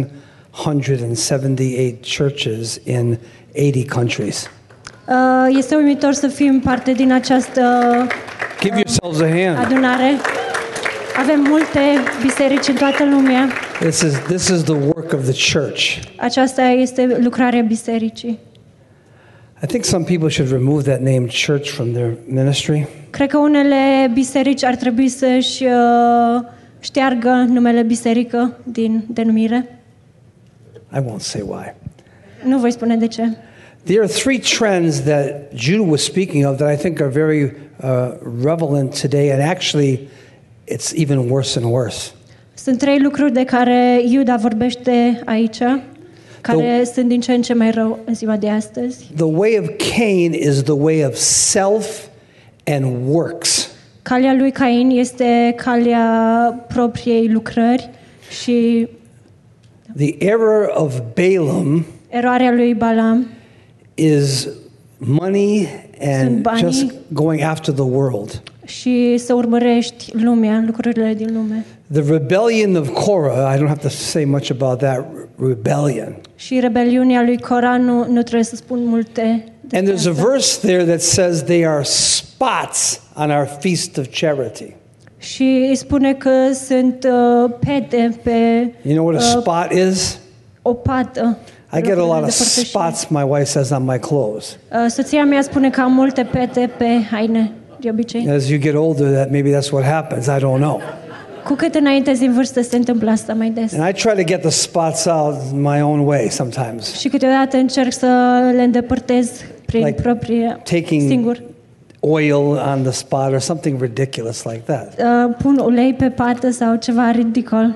778 churches in 80 countries? Este uimitor să fim parte din această Give yourselves a hand. adunare. Avem multe biserici în toată lumea. This is the work of the church. Aceasta este lucrarea bisericii. I think some people should remove that name church from their ministry. Cred că unele biserici ar trebui să-și șteargă numele biserică din denumire. I won't say why. Nu voi spune de ce. There are three trends that Jude was speaking of that I think are very relevant today, and actually it's even worse and worse. Sunt trei lucruri de care Iuda vorbește aici, care sunt din ce în ce mai rău în ziua de astăzi. The way of Cain is the way of self and works. Calea lui Cain este calea propriei lucrări și The error of Balaam Eroarea lui Balaam is money and banii. just going after the world. și să urmărești lumea, lucrurile din lume. The rebellion of Korah, I don't have to say much about that rebellion. Și rebeliunea lui Cora nu trebuie să spun multe. And there's a verse there that says they are spots on our feast of charity. Și îi spune că sunt pete pe You know what a spot is? o pată. I get a lot of spots, my wife says, on my clothes. Soția mea spune că am multe pete pe haine, de obicei. As you get older, maybe that's what happens. I don't know. Cu cât înaintezi în vârstă se întâmplă asta mai des. And I try to get the spots out my own way sometimes. Și câteodată încerc să le îndepărtez prin Like proprie taking singur. oil on the spot or something ridiculous like that. Pun ulei pe pată sau ceva ridicol.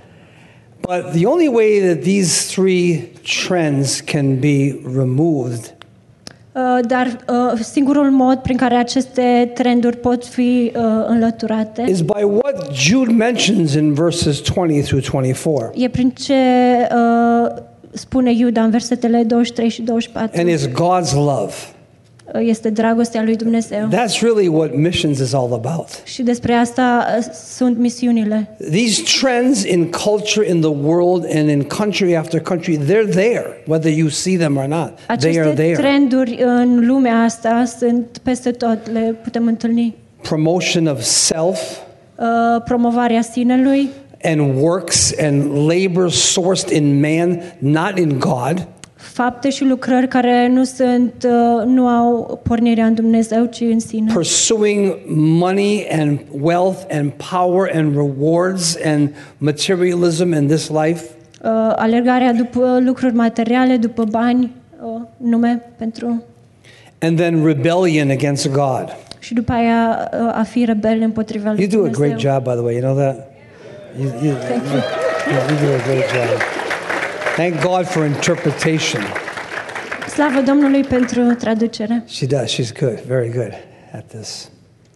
But the only way that these three trends can be removed Dar singurul mod prin care aceste trenduri pot fi înlăturate is by what Jude mentions in verses 20 through 24. e prin ce spune Iuda în versetele 23 și 24. And it's God's love. Este dragostea lui Dumnezeu. That's really what missions is all about. Și despre asta sunt misiunile. These trends in culture, in the world, and in country after country, they're there, whether you see them or not. They are Aceste there. trenduri în lumea asta sunt peste tot, le putem întâlni. Promotion of self Promovarea sinelui, and works and labor sourced in man, not in God. fapte și lucrări care nu au pornirea în Dumnezeu, ci în sine. Pursuing money and wealth and power and rewards and materialism in this life. Alergarea după lucruri materiale, după bani, nume pentru. And then rebellion against God. Și după aia a fi rebel împotriva lui You do a Dumnezeu. great job, by the way. You know that? You do a great job. Thank God for interpretation. Slavă Domnului pentru traducere. She does. She's good. Very good at this.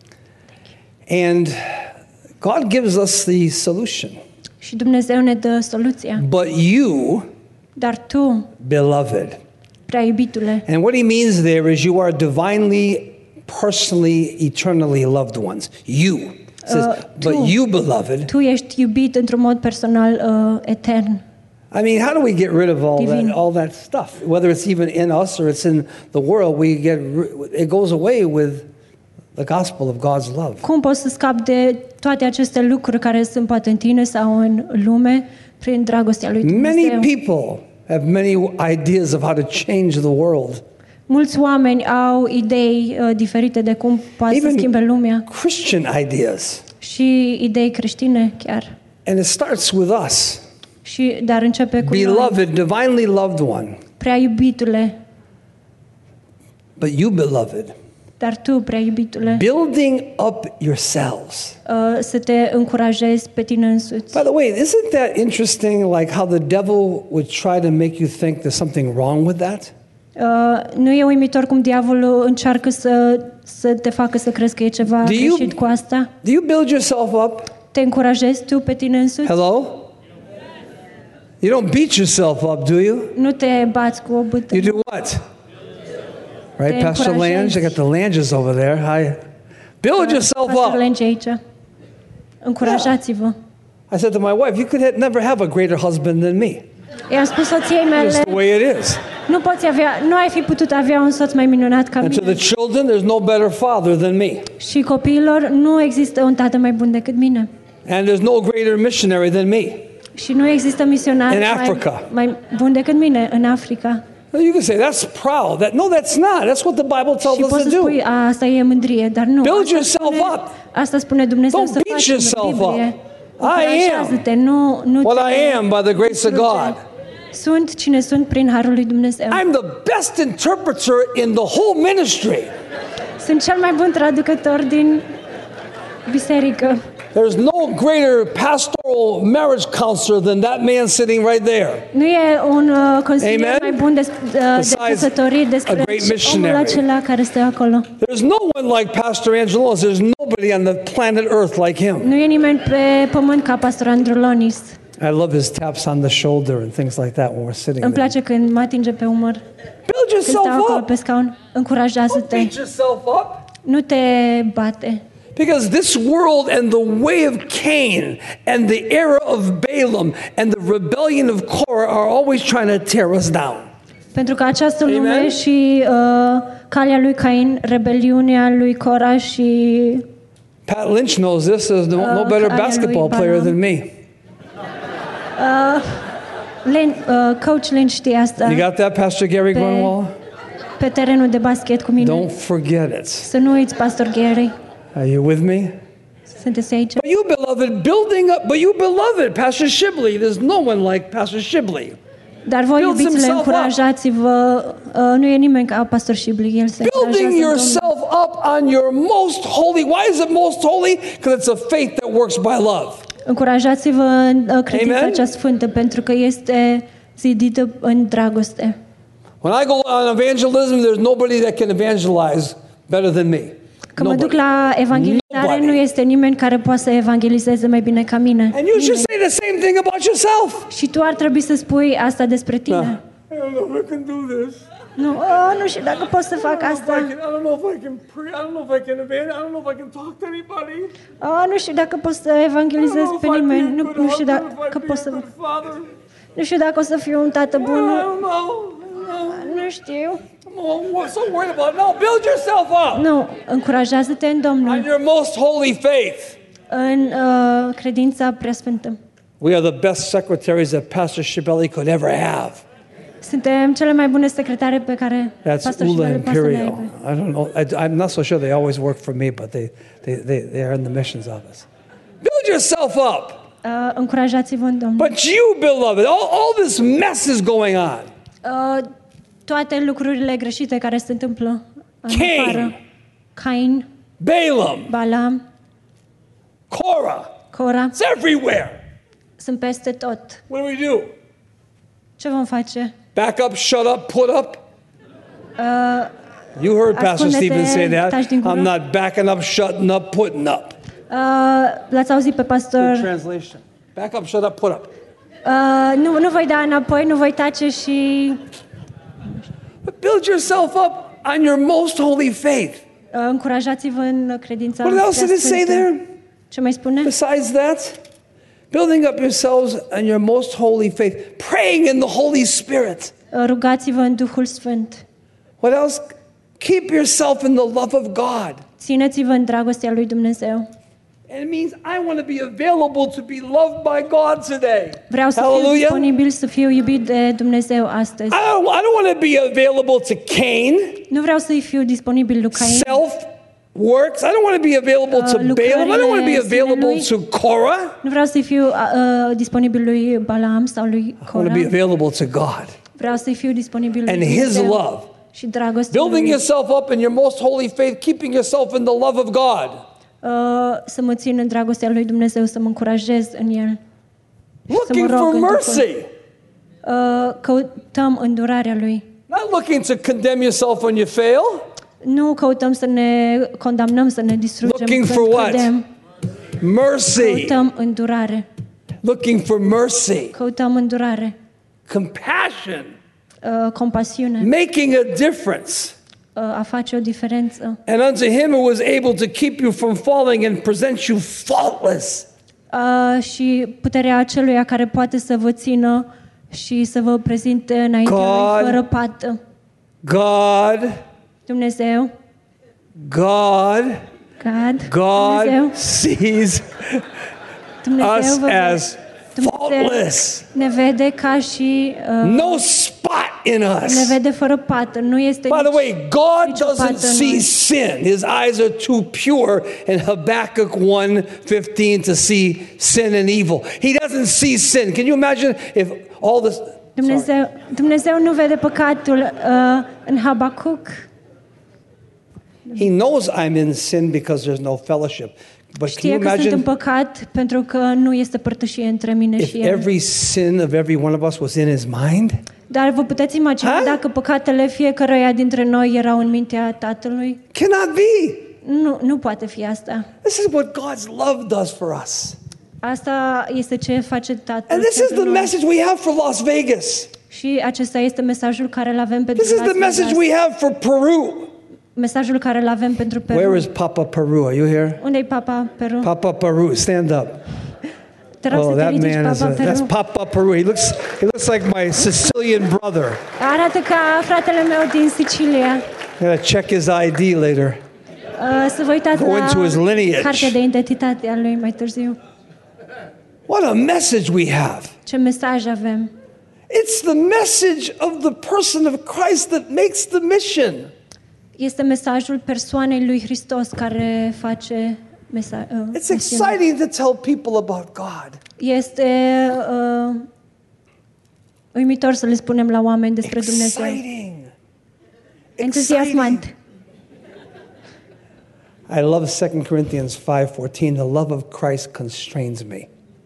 And God gives us the solution. Și Dumnezeu ne dă soluția. But you, Dar tu, beloved. prea iubitule, And what he means there is you are divinely, personally, eternally loved ones. You. It says, but you, beloved. tu ești iubit într-un mod personal etern. I mean, how do we get rid of Divine. all that stuff? Whether it's even in us or it's in the world, it goes away with the gospel of God's love. Cum poți să scapi de toate aceste lucruri care sunt poate în tine sau în lume prin dragostea lui Dumnezeu? Many people have many ideas of how to change the world. Mulți oameni au idei diferite de cum poate să schimbe lumea Christian ideas. și idei creștine chiar. And it starts with us. Dar începe cu noi. Beloved, divinely loved one. Prea iubitule, But you, beloved, dar tu, prea iubitule, building up yourselves. să te încurajezi pe tine însuți. By the way, isn't that interesting, like how the devil would try to make you think there's something wrong with that? Nu e uimitor cum diavolul încearcă să te facă să crezi că e ceva greșit cu asta? Do you build yourself up? Te încurajezi tu pe tine însuți? Hello? You don't beat yourself up, do you? Nu te bați cu o bâtă. You do what? Right, Te Pastor Lange? I got the Langes over there. Build yourself Pastor up. Lange aici. Încurajați-vă. I said to my wife, you could never have a greater husband than me. I-am spus soției It's mele, the way it is. nu ai fi putut avea un soț mai minunat ca And to mine. the children, there's no better father than me. Și copiilor, nu există un tată mai bun decât mine. And there's no greater missionary than me. Și nu există misionar In Africa. mai bun decât mine în Africa. Well, you can say that's proud. No, that's not. That's what the Bible tells Și us poți to să do. spui, asta e mândrie, dar nu. Build Asta yourself spune- up. Asta spune Dumnezeu Don't să beat faci yourself în Biblie. up. I Încurajează-te, nu What te I am by the grace of God. Sunt cine sunt prin harul lui Dumnezeu. I'm the best interpreter in the whole ministry. Sunt cel mai bun traducător din biserică. There's no greater pastoral marriage counselor than that man sitting right there. Nu e un consilier Amen? mai bun de Besides căsătorie a despre great omul missionary. acela care stă acolo. There's no one like Pastor Angelos. There's nobody on the planet Earth like him. Nu e nimeni pe pământ ca pastor Andrulonis. I love his taps on the shoulder and things like that when we're sitting Îmi there. place când mă atinge pe umăr. Build Când stau yourself acolo up. pe scaun, încurajează-te. Don't beat yourself up. Nu te bate. Because this world and the way of Cain and the era of Balaam and the rebellion of Korah are always trying to tear us down. Pentru că această Amen. lume și calea lui Cain, rebeliunea lui Cora și Pat Lynch knows this. There's no better calea basketball lui player Balaam. than me. Coach Lynch știe asta. You got that, Pastor Gary Grunwald? Pe terenul de basket cu mine. Don't forget it. Să nu uiți, Pastor Gary. Are you with me? Sunteți aici? But you beloved, Pastor Shibley, there's no one like Pastor Shibley. Dar voi, Builds iubițile, himself up. încurajați-vă. Nu e nimeni ca Pastor Shibley. El se încurajează Building în Domnul. yourself up on your most holy. Why is it most holy? Because it's a faith that works by love. Încurajați-vă în credința Amen. cea sfântă, pentru că este zidită în dragoste. When I go on evangelism, there's nobody that can evangelize better than me. Când mă duc Nobody. la evangelizare, Nobody. nu este nimeni care poate să evangelizeze mai bine ca mine. And you should Nimeni. say the same thing about yourself. Și tu ar trebui să spui asta despre tine. I don't know if I can do this. Nu știu dacă pot să fac asta. I don't know if I can pray. I don't know if I can evangelize. I don't know if I can talk to anybody. Nu știu dacă pot să evangelizez pe nimeni. Nu știu dacă pot să... Nu știu dacă o să fiu un tată bun. Nu știu. I'm so worried about it. No, build yourself up Nu, încurajează-te în on Domnul, your most holy faith. în credința preasfântă. We are the best secretaries that Pastor Shibeli could ever have. Suntem cele mai bune secretare pe care That's Pastor Ula Shibeli poate să le Imperial. aibă. I don't know. I'm not so sure they always work for me, but they are in the missions office. Build yourself up. Încurajați-vă în Domnul. But you, beloved, all this mess is going on. Toate lucrurile greșite care se întâmplă în Cain. afară. Cain, Balaam, Balaam, Korah, Cora, it's everywhere. sunt peste tot. What do we do? Ce vom face? Back up, shut up, put up? You heard Pastor ascunde-te, Stephen say that. taci din gură. I'm not backing up, shutting up, putting up. L-ați auzit pe Good pastor? translation. Back up, shut up, put up. Nu voi da înapoi, nu voi tace și But build yourself up on your most holy faith. încurajați-vă în credința What else did it say preasfântă. there? Ce mai spune? Besides that, building up yourselves on your most holy faith, praying in the Holy Spirit. Rugați-vă în Duhul Sfânt. What else? Keep yourself in the love of God. Țineți-vă în dragostea lui Dumnezeu. And it means I want to be available to be loved by God today. Vreau să fiu Hallelujah. disponibil, să fiu iubit de Dumnezeu astăzi. I don't want to be available to Cain, Nu vreau să-i fiu disponibil lui Cain, self works. I don't want to be available to Balaam. I don't want to be available to Korah. nu vreau să-i fiu disponibil lui Balaam sau lui I want to Cora. be available to God Vreau să-i fiu disponibil lui and His Dumnezeu love. și dragostea Building lui. yourself up in your most holy faith, keeping yourself in the love of God. Să mă țin în dragostea lui Dumnezeu, să mă încurajez în El. Looking rog for în Duhul. mercy. Căutăm îndurarea Lui. Not looking to condemn yourself when you fail. Nu căutăm să ne condamnăm, să ne distrugem Looking când for what? cădem. Mercy. Căutăm îndurare. Looking for mercy. Căutăm îndurare. Compassion. Compasiune. Making a difference. A face o diferență. And unto Him who was able to keep you from falling and present you faultless. Și puterea aceluia care poate să vă țină și să vă prezinte înaintea God. Lui fără pată. God. Dumnezeu. God. Dumnezeu. sees Dumnezeu us vă vede. as faultless. Ne vede ca și No spot in ne us. vede fără pată. Nu este By the way, God nicio doesn't pată în see noi. sin. His eyes are too pure in Habakkuk 1:15 to see sin and evil. He doesn't see sin. Can you imagine if all this Dumnezeu nu vede păcatul în Habacuc. He knows I'm in sin because there's no fellowship. But can Știe you că sunt în imagine păcat pentru că nu este părtășie între mine if și El. every sin of every one of us was in his mind? Dar vă puteți imagina Ha? dacă păcatele fiecăruia dintre noi erau în mintea Tatălui? Cannot be. Nu poate fi asta. This is what God's love does for us. Asta este ce face Tatăl. And this is the pentru noi. message we have for Las Vegas. Și acesta este mesajul care îl avem pentru This is Las the message Vegas. we have for Peru. Mesajul care îl avem pentru Peru. Where is Papa Peru? Are you here? Unde-i Papa Peru? Papa Peru, stand up. Te rog să te that ridici, man is Papa Peru. that's Papa Peru. He looks like my Sicilian brother. Arată ca fratele meu din Sicilia. I gotta check his ID later. Să vă uitați Go into his la lineage. cartea de identitate a lui mai târziu. What a message we have. Ce mesaj avem? It's the message of the person of Christ that makes the mission. Este mesajul persoanei lui Hristos care face It's misiunea. exciting to tell people about God. Este uimitor să le spunem la oameni despre Dumnezeu. Exciting. Entuziasmant. I love 2 Corinthians 5:14. The love of Christ constrains me.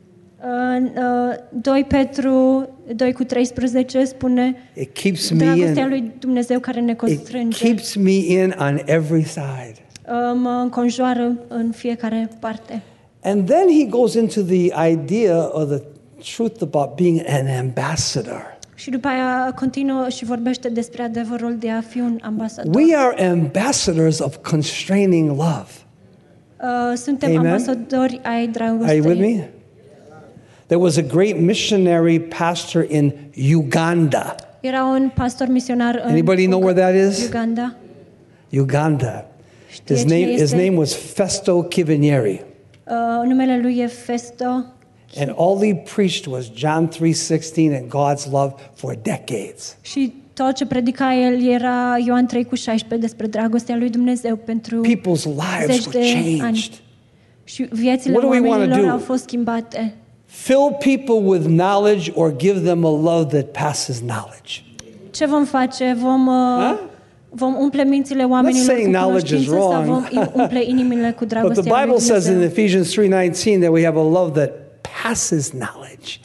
2 Petru 2:13 spune It keeps me dragostea in. lui Dumnezeu care ne It constrânge. keeps me in on every side. Mă înconjoară în fiecare parte. And then he goes into the idea or the truth about being an ambassador. Și după aia continuă și vorbește despre adevărul de a fi un ambasador. We are ambassadors of constraining love. Suntem Amen. ambasadori ai dragostei. Are you with me? There was a great missionary pastor in Uganda. Era un pastor misionar în Anybody know where that is? Uganda. Uganda. Știe cine His este? name was Festo Kivinieri. Numele lui e Festo. And all he preached was John 3:16 and God's love for decades. Și tot ce predica el era Ioan 3:16 despre dragostea lui Dumnezeu pentru People's lives zeci were de ani. changed. Și viețile What do we wanna oamenilor do? au fost schimbate. Fill people with knowledge or give them a love that passes knowledge. Ce vom face? Vom umple mințile oamenilor saying cu knowledge is cunoștință sau wrong. vom umple inimile cu But the dragostea lui Bible says in Dumnezeu? Ephesians 3:19 that we have a love that passes knowledge.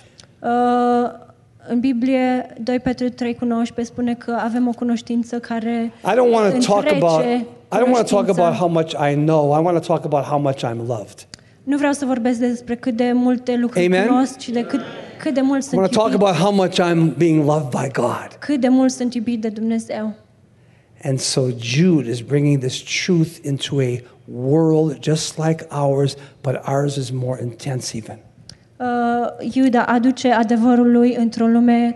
În Biblie 2 Petru 3:19 spune că avem o cunoștință care I don't want to talk întrece about cunoștința. how much I know. I want to talk about how much I'm loved. Nu vreau să vorbesc despre cât de multe lucruri Amen? cunosc, ci de cât de mult I sunt want to talk iubit. about how much I'm being loved by God. Cât de mult sunt iubit de Dumnezeu. And so Jude is bringing this truth into a world just like ours, but ours is more intense even. Iuda aduce adevărul lui într-o lume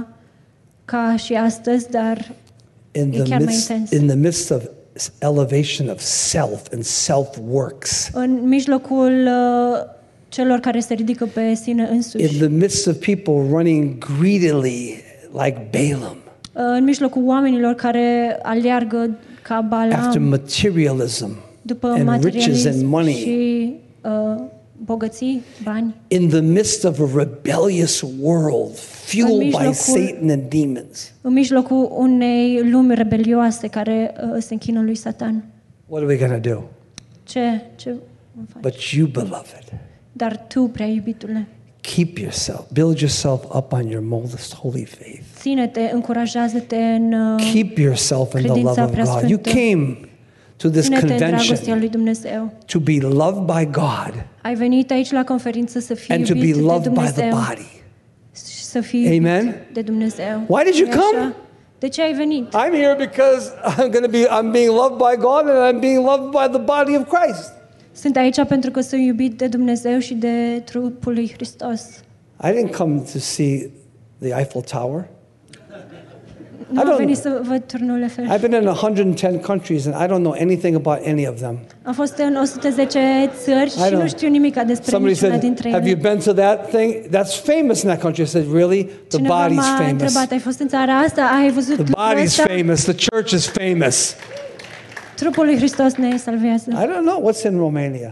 ca și astăzi, dar In E chiar mai the intens. midst of elevation of self and self-works. în mijlocul celor care se ridică pe sine In însuși, the midst of people running greedily like Balaam în mijlocul oamenilor care aleargă ca after Balaam materialism după and riches and materialism money. și bogății, bani. In the midst of a rebellious world fueled by mijlocul- Satan and demons. În mijlocul unei lumi rebelioase care se închină lui Satan. What are we going to do? Ce vom face? But you, beloved, Dar tu, prea iubitule, build yourself up on your most holy faith. ține-te, încurajează-te în Keep yourself in the love credința of God. You preasfântă. came to this Ține-te în dragostea convention lui Dumnezeu. to be loved by God Ai venit aici la conferință să fii and to be iubit de loved by the Dumnezeu body. și să fii iubit Amen? de Dumnezeu. Why did you Nu-i așa? come? De ce ai venit? I'm here because I'm being loved by God and I'm being loved by the body of Christ. Sunt aici pentru că sunt iubit de Dumnezeu și de trupul lui Hristos. I didn't come to see the Eiffel Tower. Nu I am don't- venit să văd turnul Eiffel. I've been in 110 countries and I don't know anything about any of them. Am fost în 110 țări și don't- nu știu nimic despre Somebody niciuna said, dintre "Have you ele. been to that thing? That's famous in that country." I said, "Really? The Cineva body's m-a famous. întrebat, ai fost în țara asta? Ai văzut The lucrul body's ăsta? famous. The church is famous." Trupul lui Hristos ne salvează. I don't know what's in Romania.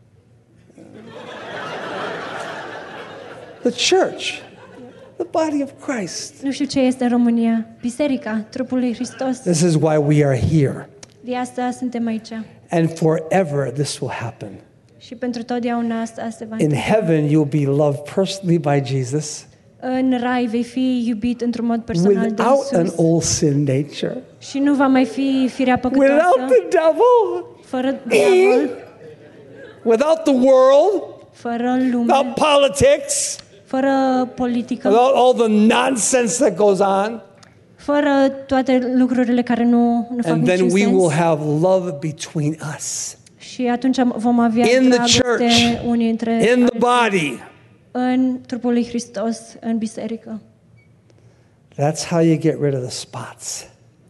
The church, the body of Christ. Nu știu ce este în România. Biserica, trupul lui Hristos. This is why we are here. De asta suntem aici. And forever this will happen. Și pentru totdeauna asta se va In întâmpla. heaven, you'll be loved personally by Jesus În rai vei fi iubit într-un mod personal de without an Isus. old sin nature, Și nu va mai fi firea without păcătoasă, the devil, fără diavol, without the world, fără lume, without politics, fără politică, without all the nonsense that goes on. fără toate lucrurile care nu fac And then niciun we will sens. have love between us, Și atunci vom avea In the dragoste church, unii între in the alții, body. în trupul lui Hristos, în biserică. That's how you get rid of the spots.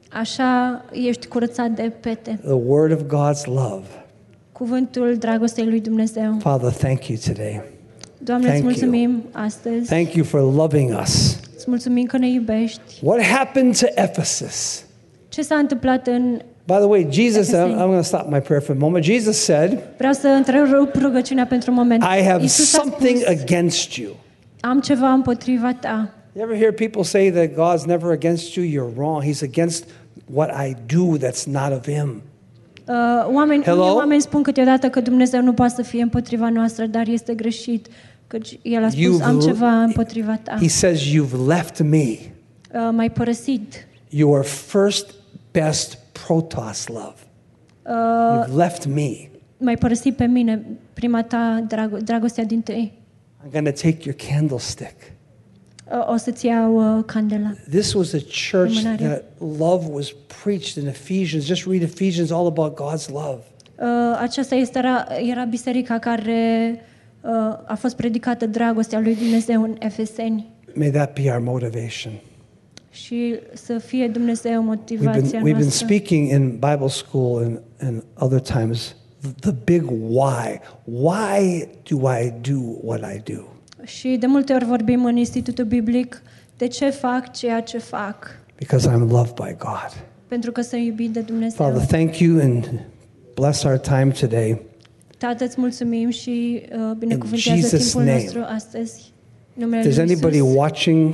Așa ești curățat de pete. The word of God's love. Cuvântul dragostei lui Dumnezeu. Father, thank you today. Doamne, Thank îți you. mulțumim astăzi. Thank you for loving us. Îți mulțumim că ne iubești. What happened to Ephesus? Ce s-a întâmplat în... By the way, Jesus, Efeseni. I'm going to stop my prayer for a moment. Jesus said, Vreau să întrerup rugăciunea pentru un moment. I have Iisus a something spus, against you. am ceva împotriva ta. You ever hear people say that God's never against you? You're wrong. He's against what I do that's not of Him. Unii Hello? oameni spun câteodată că Dumnezeu nu poate să fie împotriva noastră, dar este greșit. Căci El a spus, am ceva împotriva ta. He says, you've left me. M-ai părăsit. Your first best protos love. You've left me. M-ai părăsit pe mine, prima ta dragostea din tâi. I'm going to take your candlestick. O să-ți iau candela. This was a church Lumânarea. that love was preached in Ephesians. Just read Ephesians, all about God's love. Aceasta era biserica care a fost predicată dragostea lui Dumnezeu în Efeseni. May that be our motivation. Și să fie Dumnezeu motivația We've been noastră. speaking in Bible school and other times the big why. Why do I do what I do? Și de multe ori vorbim în Institutul Biblic de ce fac ceea ce fac. Because I'm loved by God. Pentru că sunt iubit de Dumnezeu. Father, thank you and bless our time today. Tată, îți mulțumim și binecuvântează In Jesus' timpul name. nostru astăzi. În numele If there's lui anybody Iisus. watching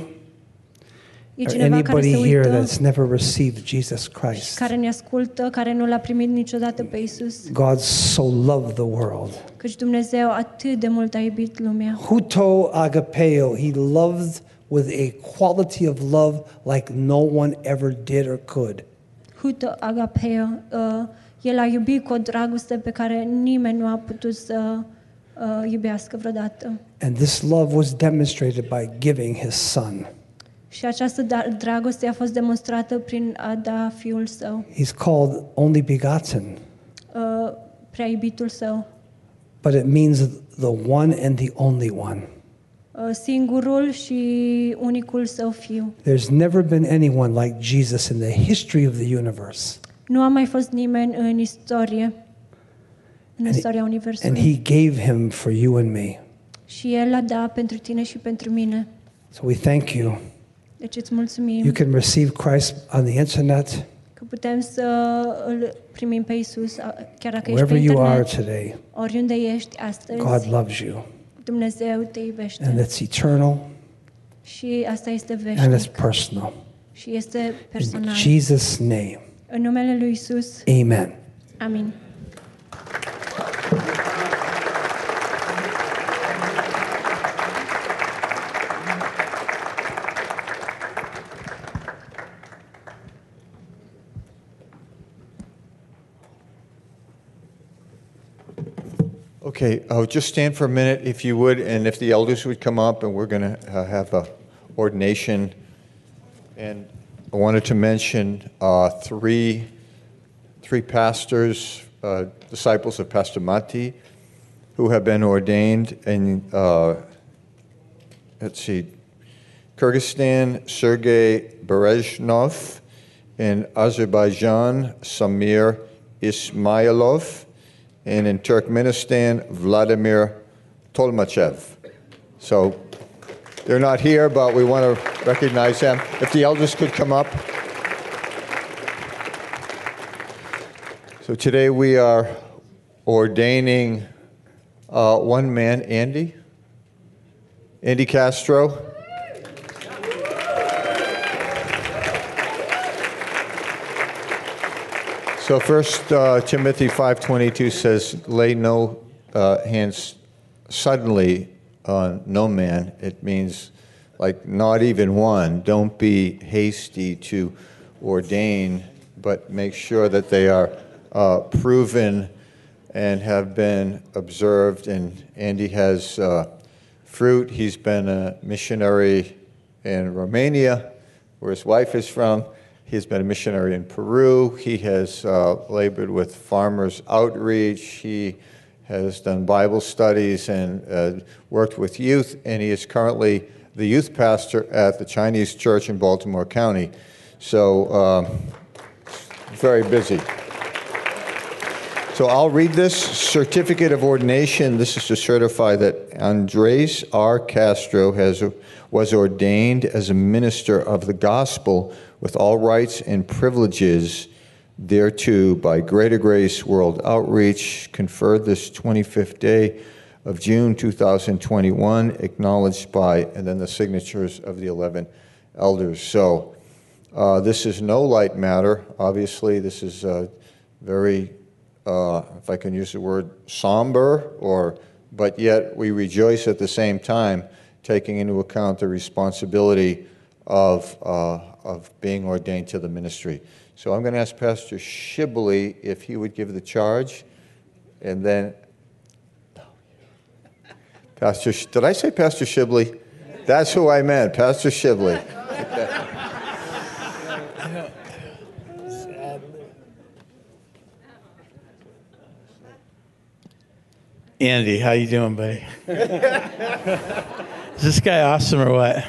E or cineva care anybody se here uită, that's never received Jesus Christ, care ne ascultă, care nu l-a primit niciodată pe Iisus. God so loved the world. Căci Dumnezeu atât de mult a iubit lumea. Huto agapeo, He loved with a quality of love like no one ever did or could. Huto agapeo, El a iubit cu o dragoste pe care nimeni nu a putut să iubească vreodată. And this love was demonstrated by giving His Son. Și această dragoste a fost demonstrată prin a da Fiul Său, He's called only begotten, prea iubitul Său, but it means the one and the only one. singurul și unicul Său Fiu. There's never been anyone like Jesus in the history of the universe. Nu a mai fost nimeni în istoria And Universului. He gave Him for you and me. Și El l-a dat pentru tine și pentru mine. So we thank you. Deci îți mulțumim You can receive Christ on the internet, că putem să îl primim pe Iisus, chiar dacă ești pe wherever you are internet, today. oriunde ești astăzi. God loves you, Dumnezeu te iubește. and it's eternal Și asta este and it's veșnic. personal. Și este In personal. Jesus' name, În numele lui Iisus. amen. Amin. Okay, just stand for a minute if you would, and if the elders would come up, and we're going to have a ordination. And I wanted to mention three pastors, disciples of Pastor Mati, who have been ordained in, Kyrgyzstan, Sergei Berezhnov, in Azerbaijan, Samir Ismailov, and in Turkmenistan, Vladimir Tolmachev. So they're not here, but we want to recognize them. If the elders could come up. So today we are ordaining one man, Andy Castro. So 1 Timothy 5:22 says, lay no hands suddenly on no man. It means like not even one. Don't be hasty to ordain, but make sure that they are proven and have been observed. And Andy has fruit. He's been a missionary in Romania, where his wife is from. He's been a missionary in Peru. He has labored with farmers outreach. He has done Bible studies and worked with youth, and he is currently the youth pastor at the Chinese church in Baltimore County. So, very busy. So I'll read this certificate of ordination. This is to certify that Andres R. Castro was ordained as a minister of the gospel with all rights and privileges thereto by Greater Grace World Outreach, conferred this 25th day of June 2021, acknowledged by, and then the signatures of the 11 elders. So this is no light matter. Obviously, this is very, if I can use the word, somber, but yet we rejoice at the same time, taking into account the responsibility of being ordained to the ministry. So I'm going to ask Pastor Shibley if he would give the charge, and then did I say Pastor Shibley? That's who I meant, Pastor Shibley. Andy, how you doing, buddy? Is this guy awesome or what?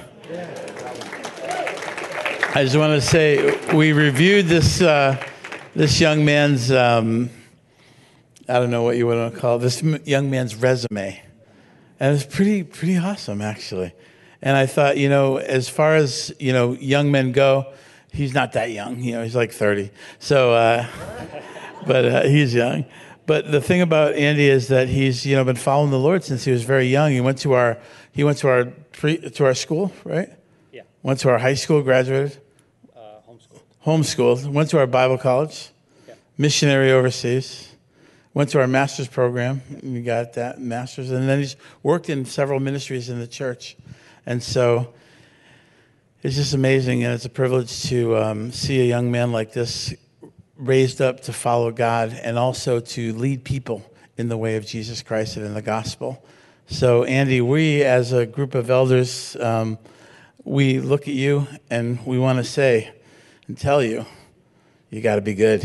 I just want to say we reviewed this young man's I don't know what you want to call it, this young man's resume, and it's pretty awesome actually. And I thought, as far as young men go, he's not that young. He's like 30. So, but he's young. But the thing about Andy is that he's been following the Lord since he was very young. He went to our school, right? Yeah. Went to our high school, graduated. Homeschooled. Went to our Bible college. Yeah. Missionary overseas. Went to our master's program. We got that master's, and then he's worked in several ministries in the church, and so it's just amazing, and it's a privilege to see a young man like this raised up to follow God and also to lead people in the way of Jesus Christ and in the gospel. So, Andy, we as a group of elders, we look at you and we want to say and tell you, you got to be good.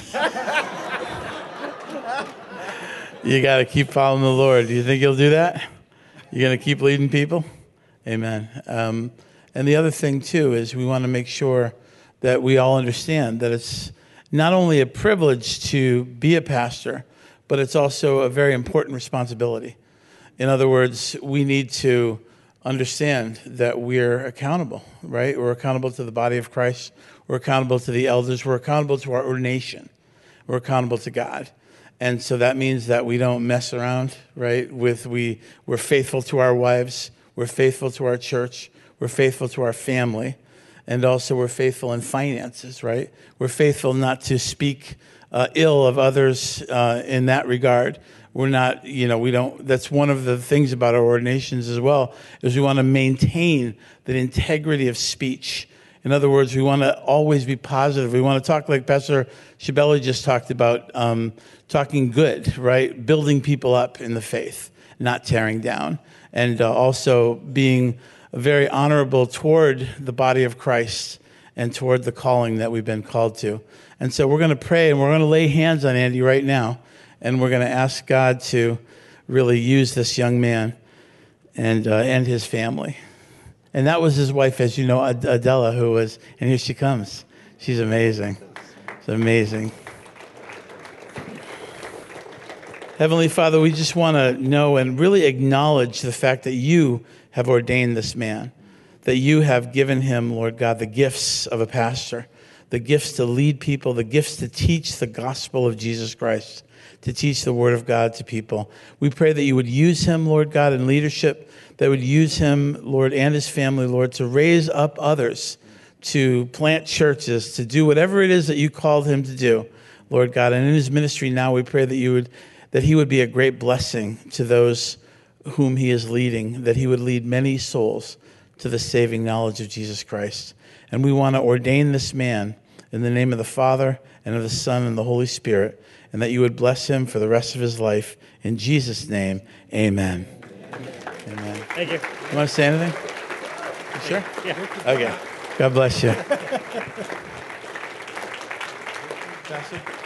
You got to keep following the Lord. Do you think you'll do that? You're going to keep leading people? Amen. And the other thing, too, is we want to make sure that we all understand that it's not only a privilege to be a pastor, but it's also a very important responsibility. In other words, we need to understand that we're accountable, right? We're accountable to the body of Christ. We're accountable to the elders. We're accountable to our ordination. We're accountable to God. And so that means that we don't mess around, right? We're faithful to our wives. We're faithful to our church. We're faithful to our family. And also we're faithful in finances, right? We're faithful not to speak ill of others in that regard. We're not, we don't, that's one of the things about our ordinations as well, is we want to maintain the integrity of speech. In other words, we want to always be positive. We want to talk like Pastor Shibeli just talked about, talking good, right? Building people up in the faith, not tearing down. And also being very honorable toward the body of Christ and toward the calling that we've been called to. And so we're going to pray and we're going to lay hands on Andy right now. And we're going to ask God to really use this young man and his family. And that was his wife, as you know, Adela, and here she comes. She's amazing. It's amazing. Heavenly Father, we just want to know and really acknowledge the fact that you have ordained this man, that you have given him, Lord God, the gifts of a pastor, the gifts to lead people, the gifts to teach the gospel of Jesus Christ, to teach the word of God to people. We pray that you would use him, Lord God, in leadership, that would use him, Lord, and his family, Lord, to raise up others, to plant churches, to do whatever it is that you called him to do, Lord God. And in his ministry now, we pray that he would be a great blessing to those whom he is leading, that he would lead many souls to the saving knowledge of Jesus Christ. And we want to ordain this man in the name of the Father, and of the Son, and the Holy Spirit, and that you would bless him for the rest of his life. In Jesus' name, amen. Amen. Thank you. You want to say anything? You sure? Yeah. Okay. God bless you. Pastor?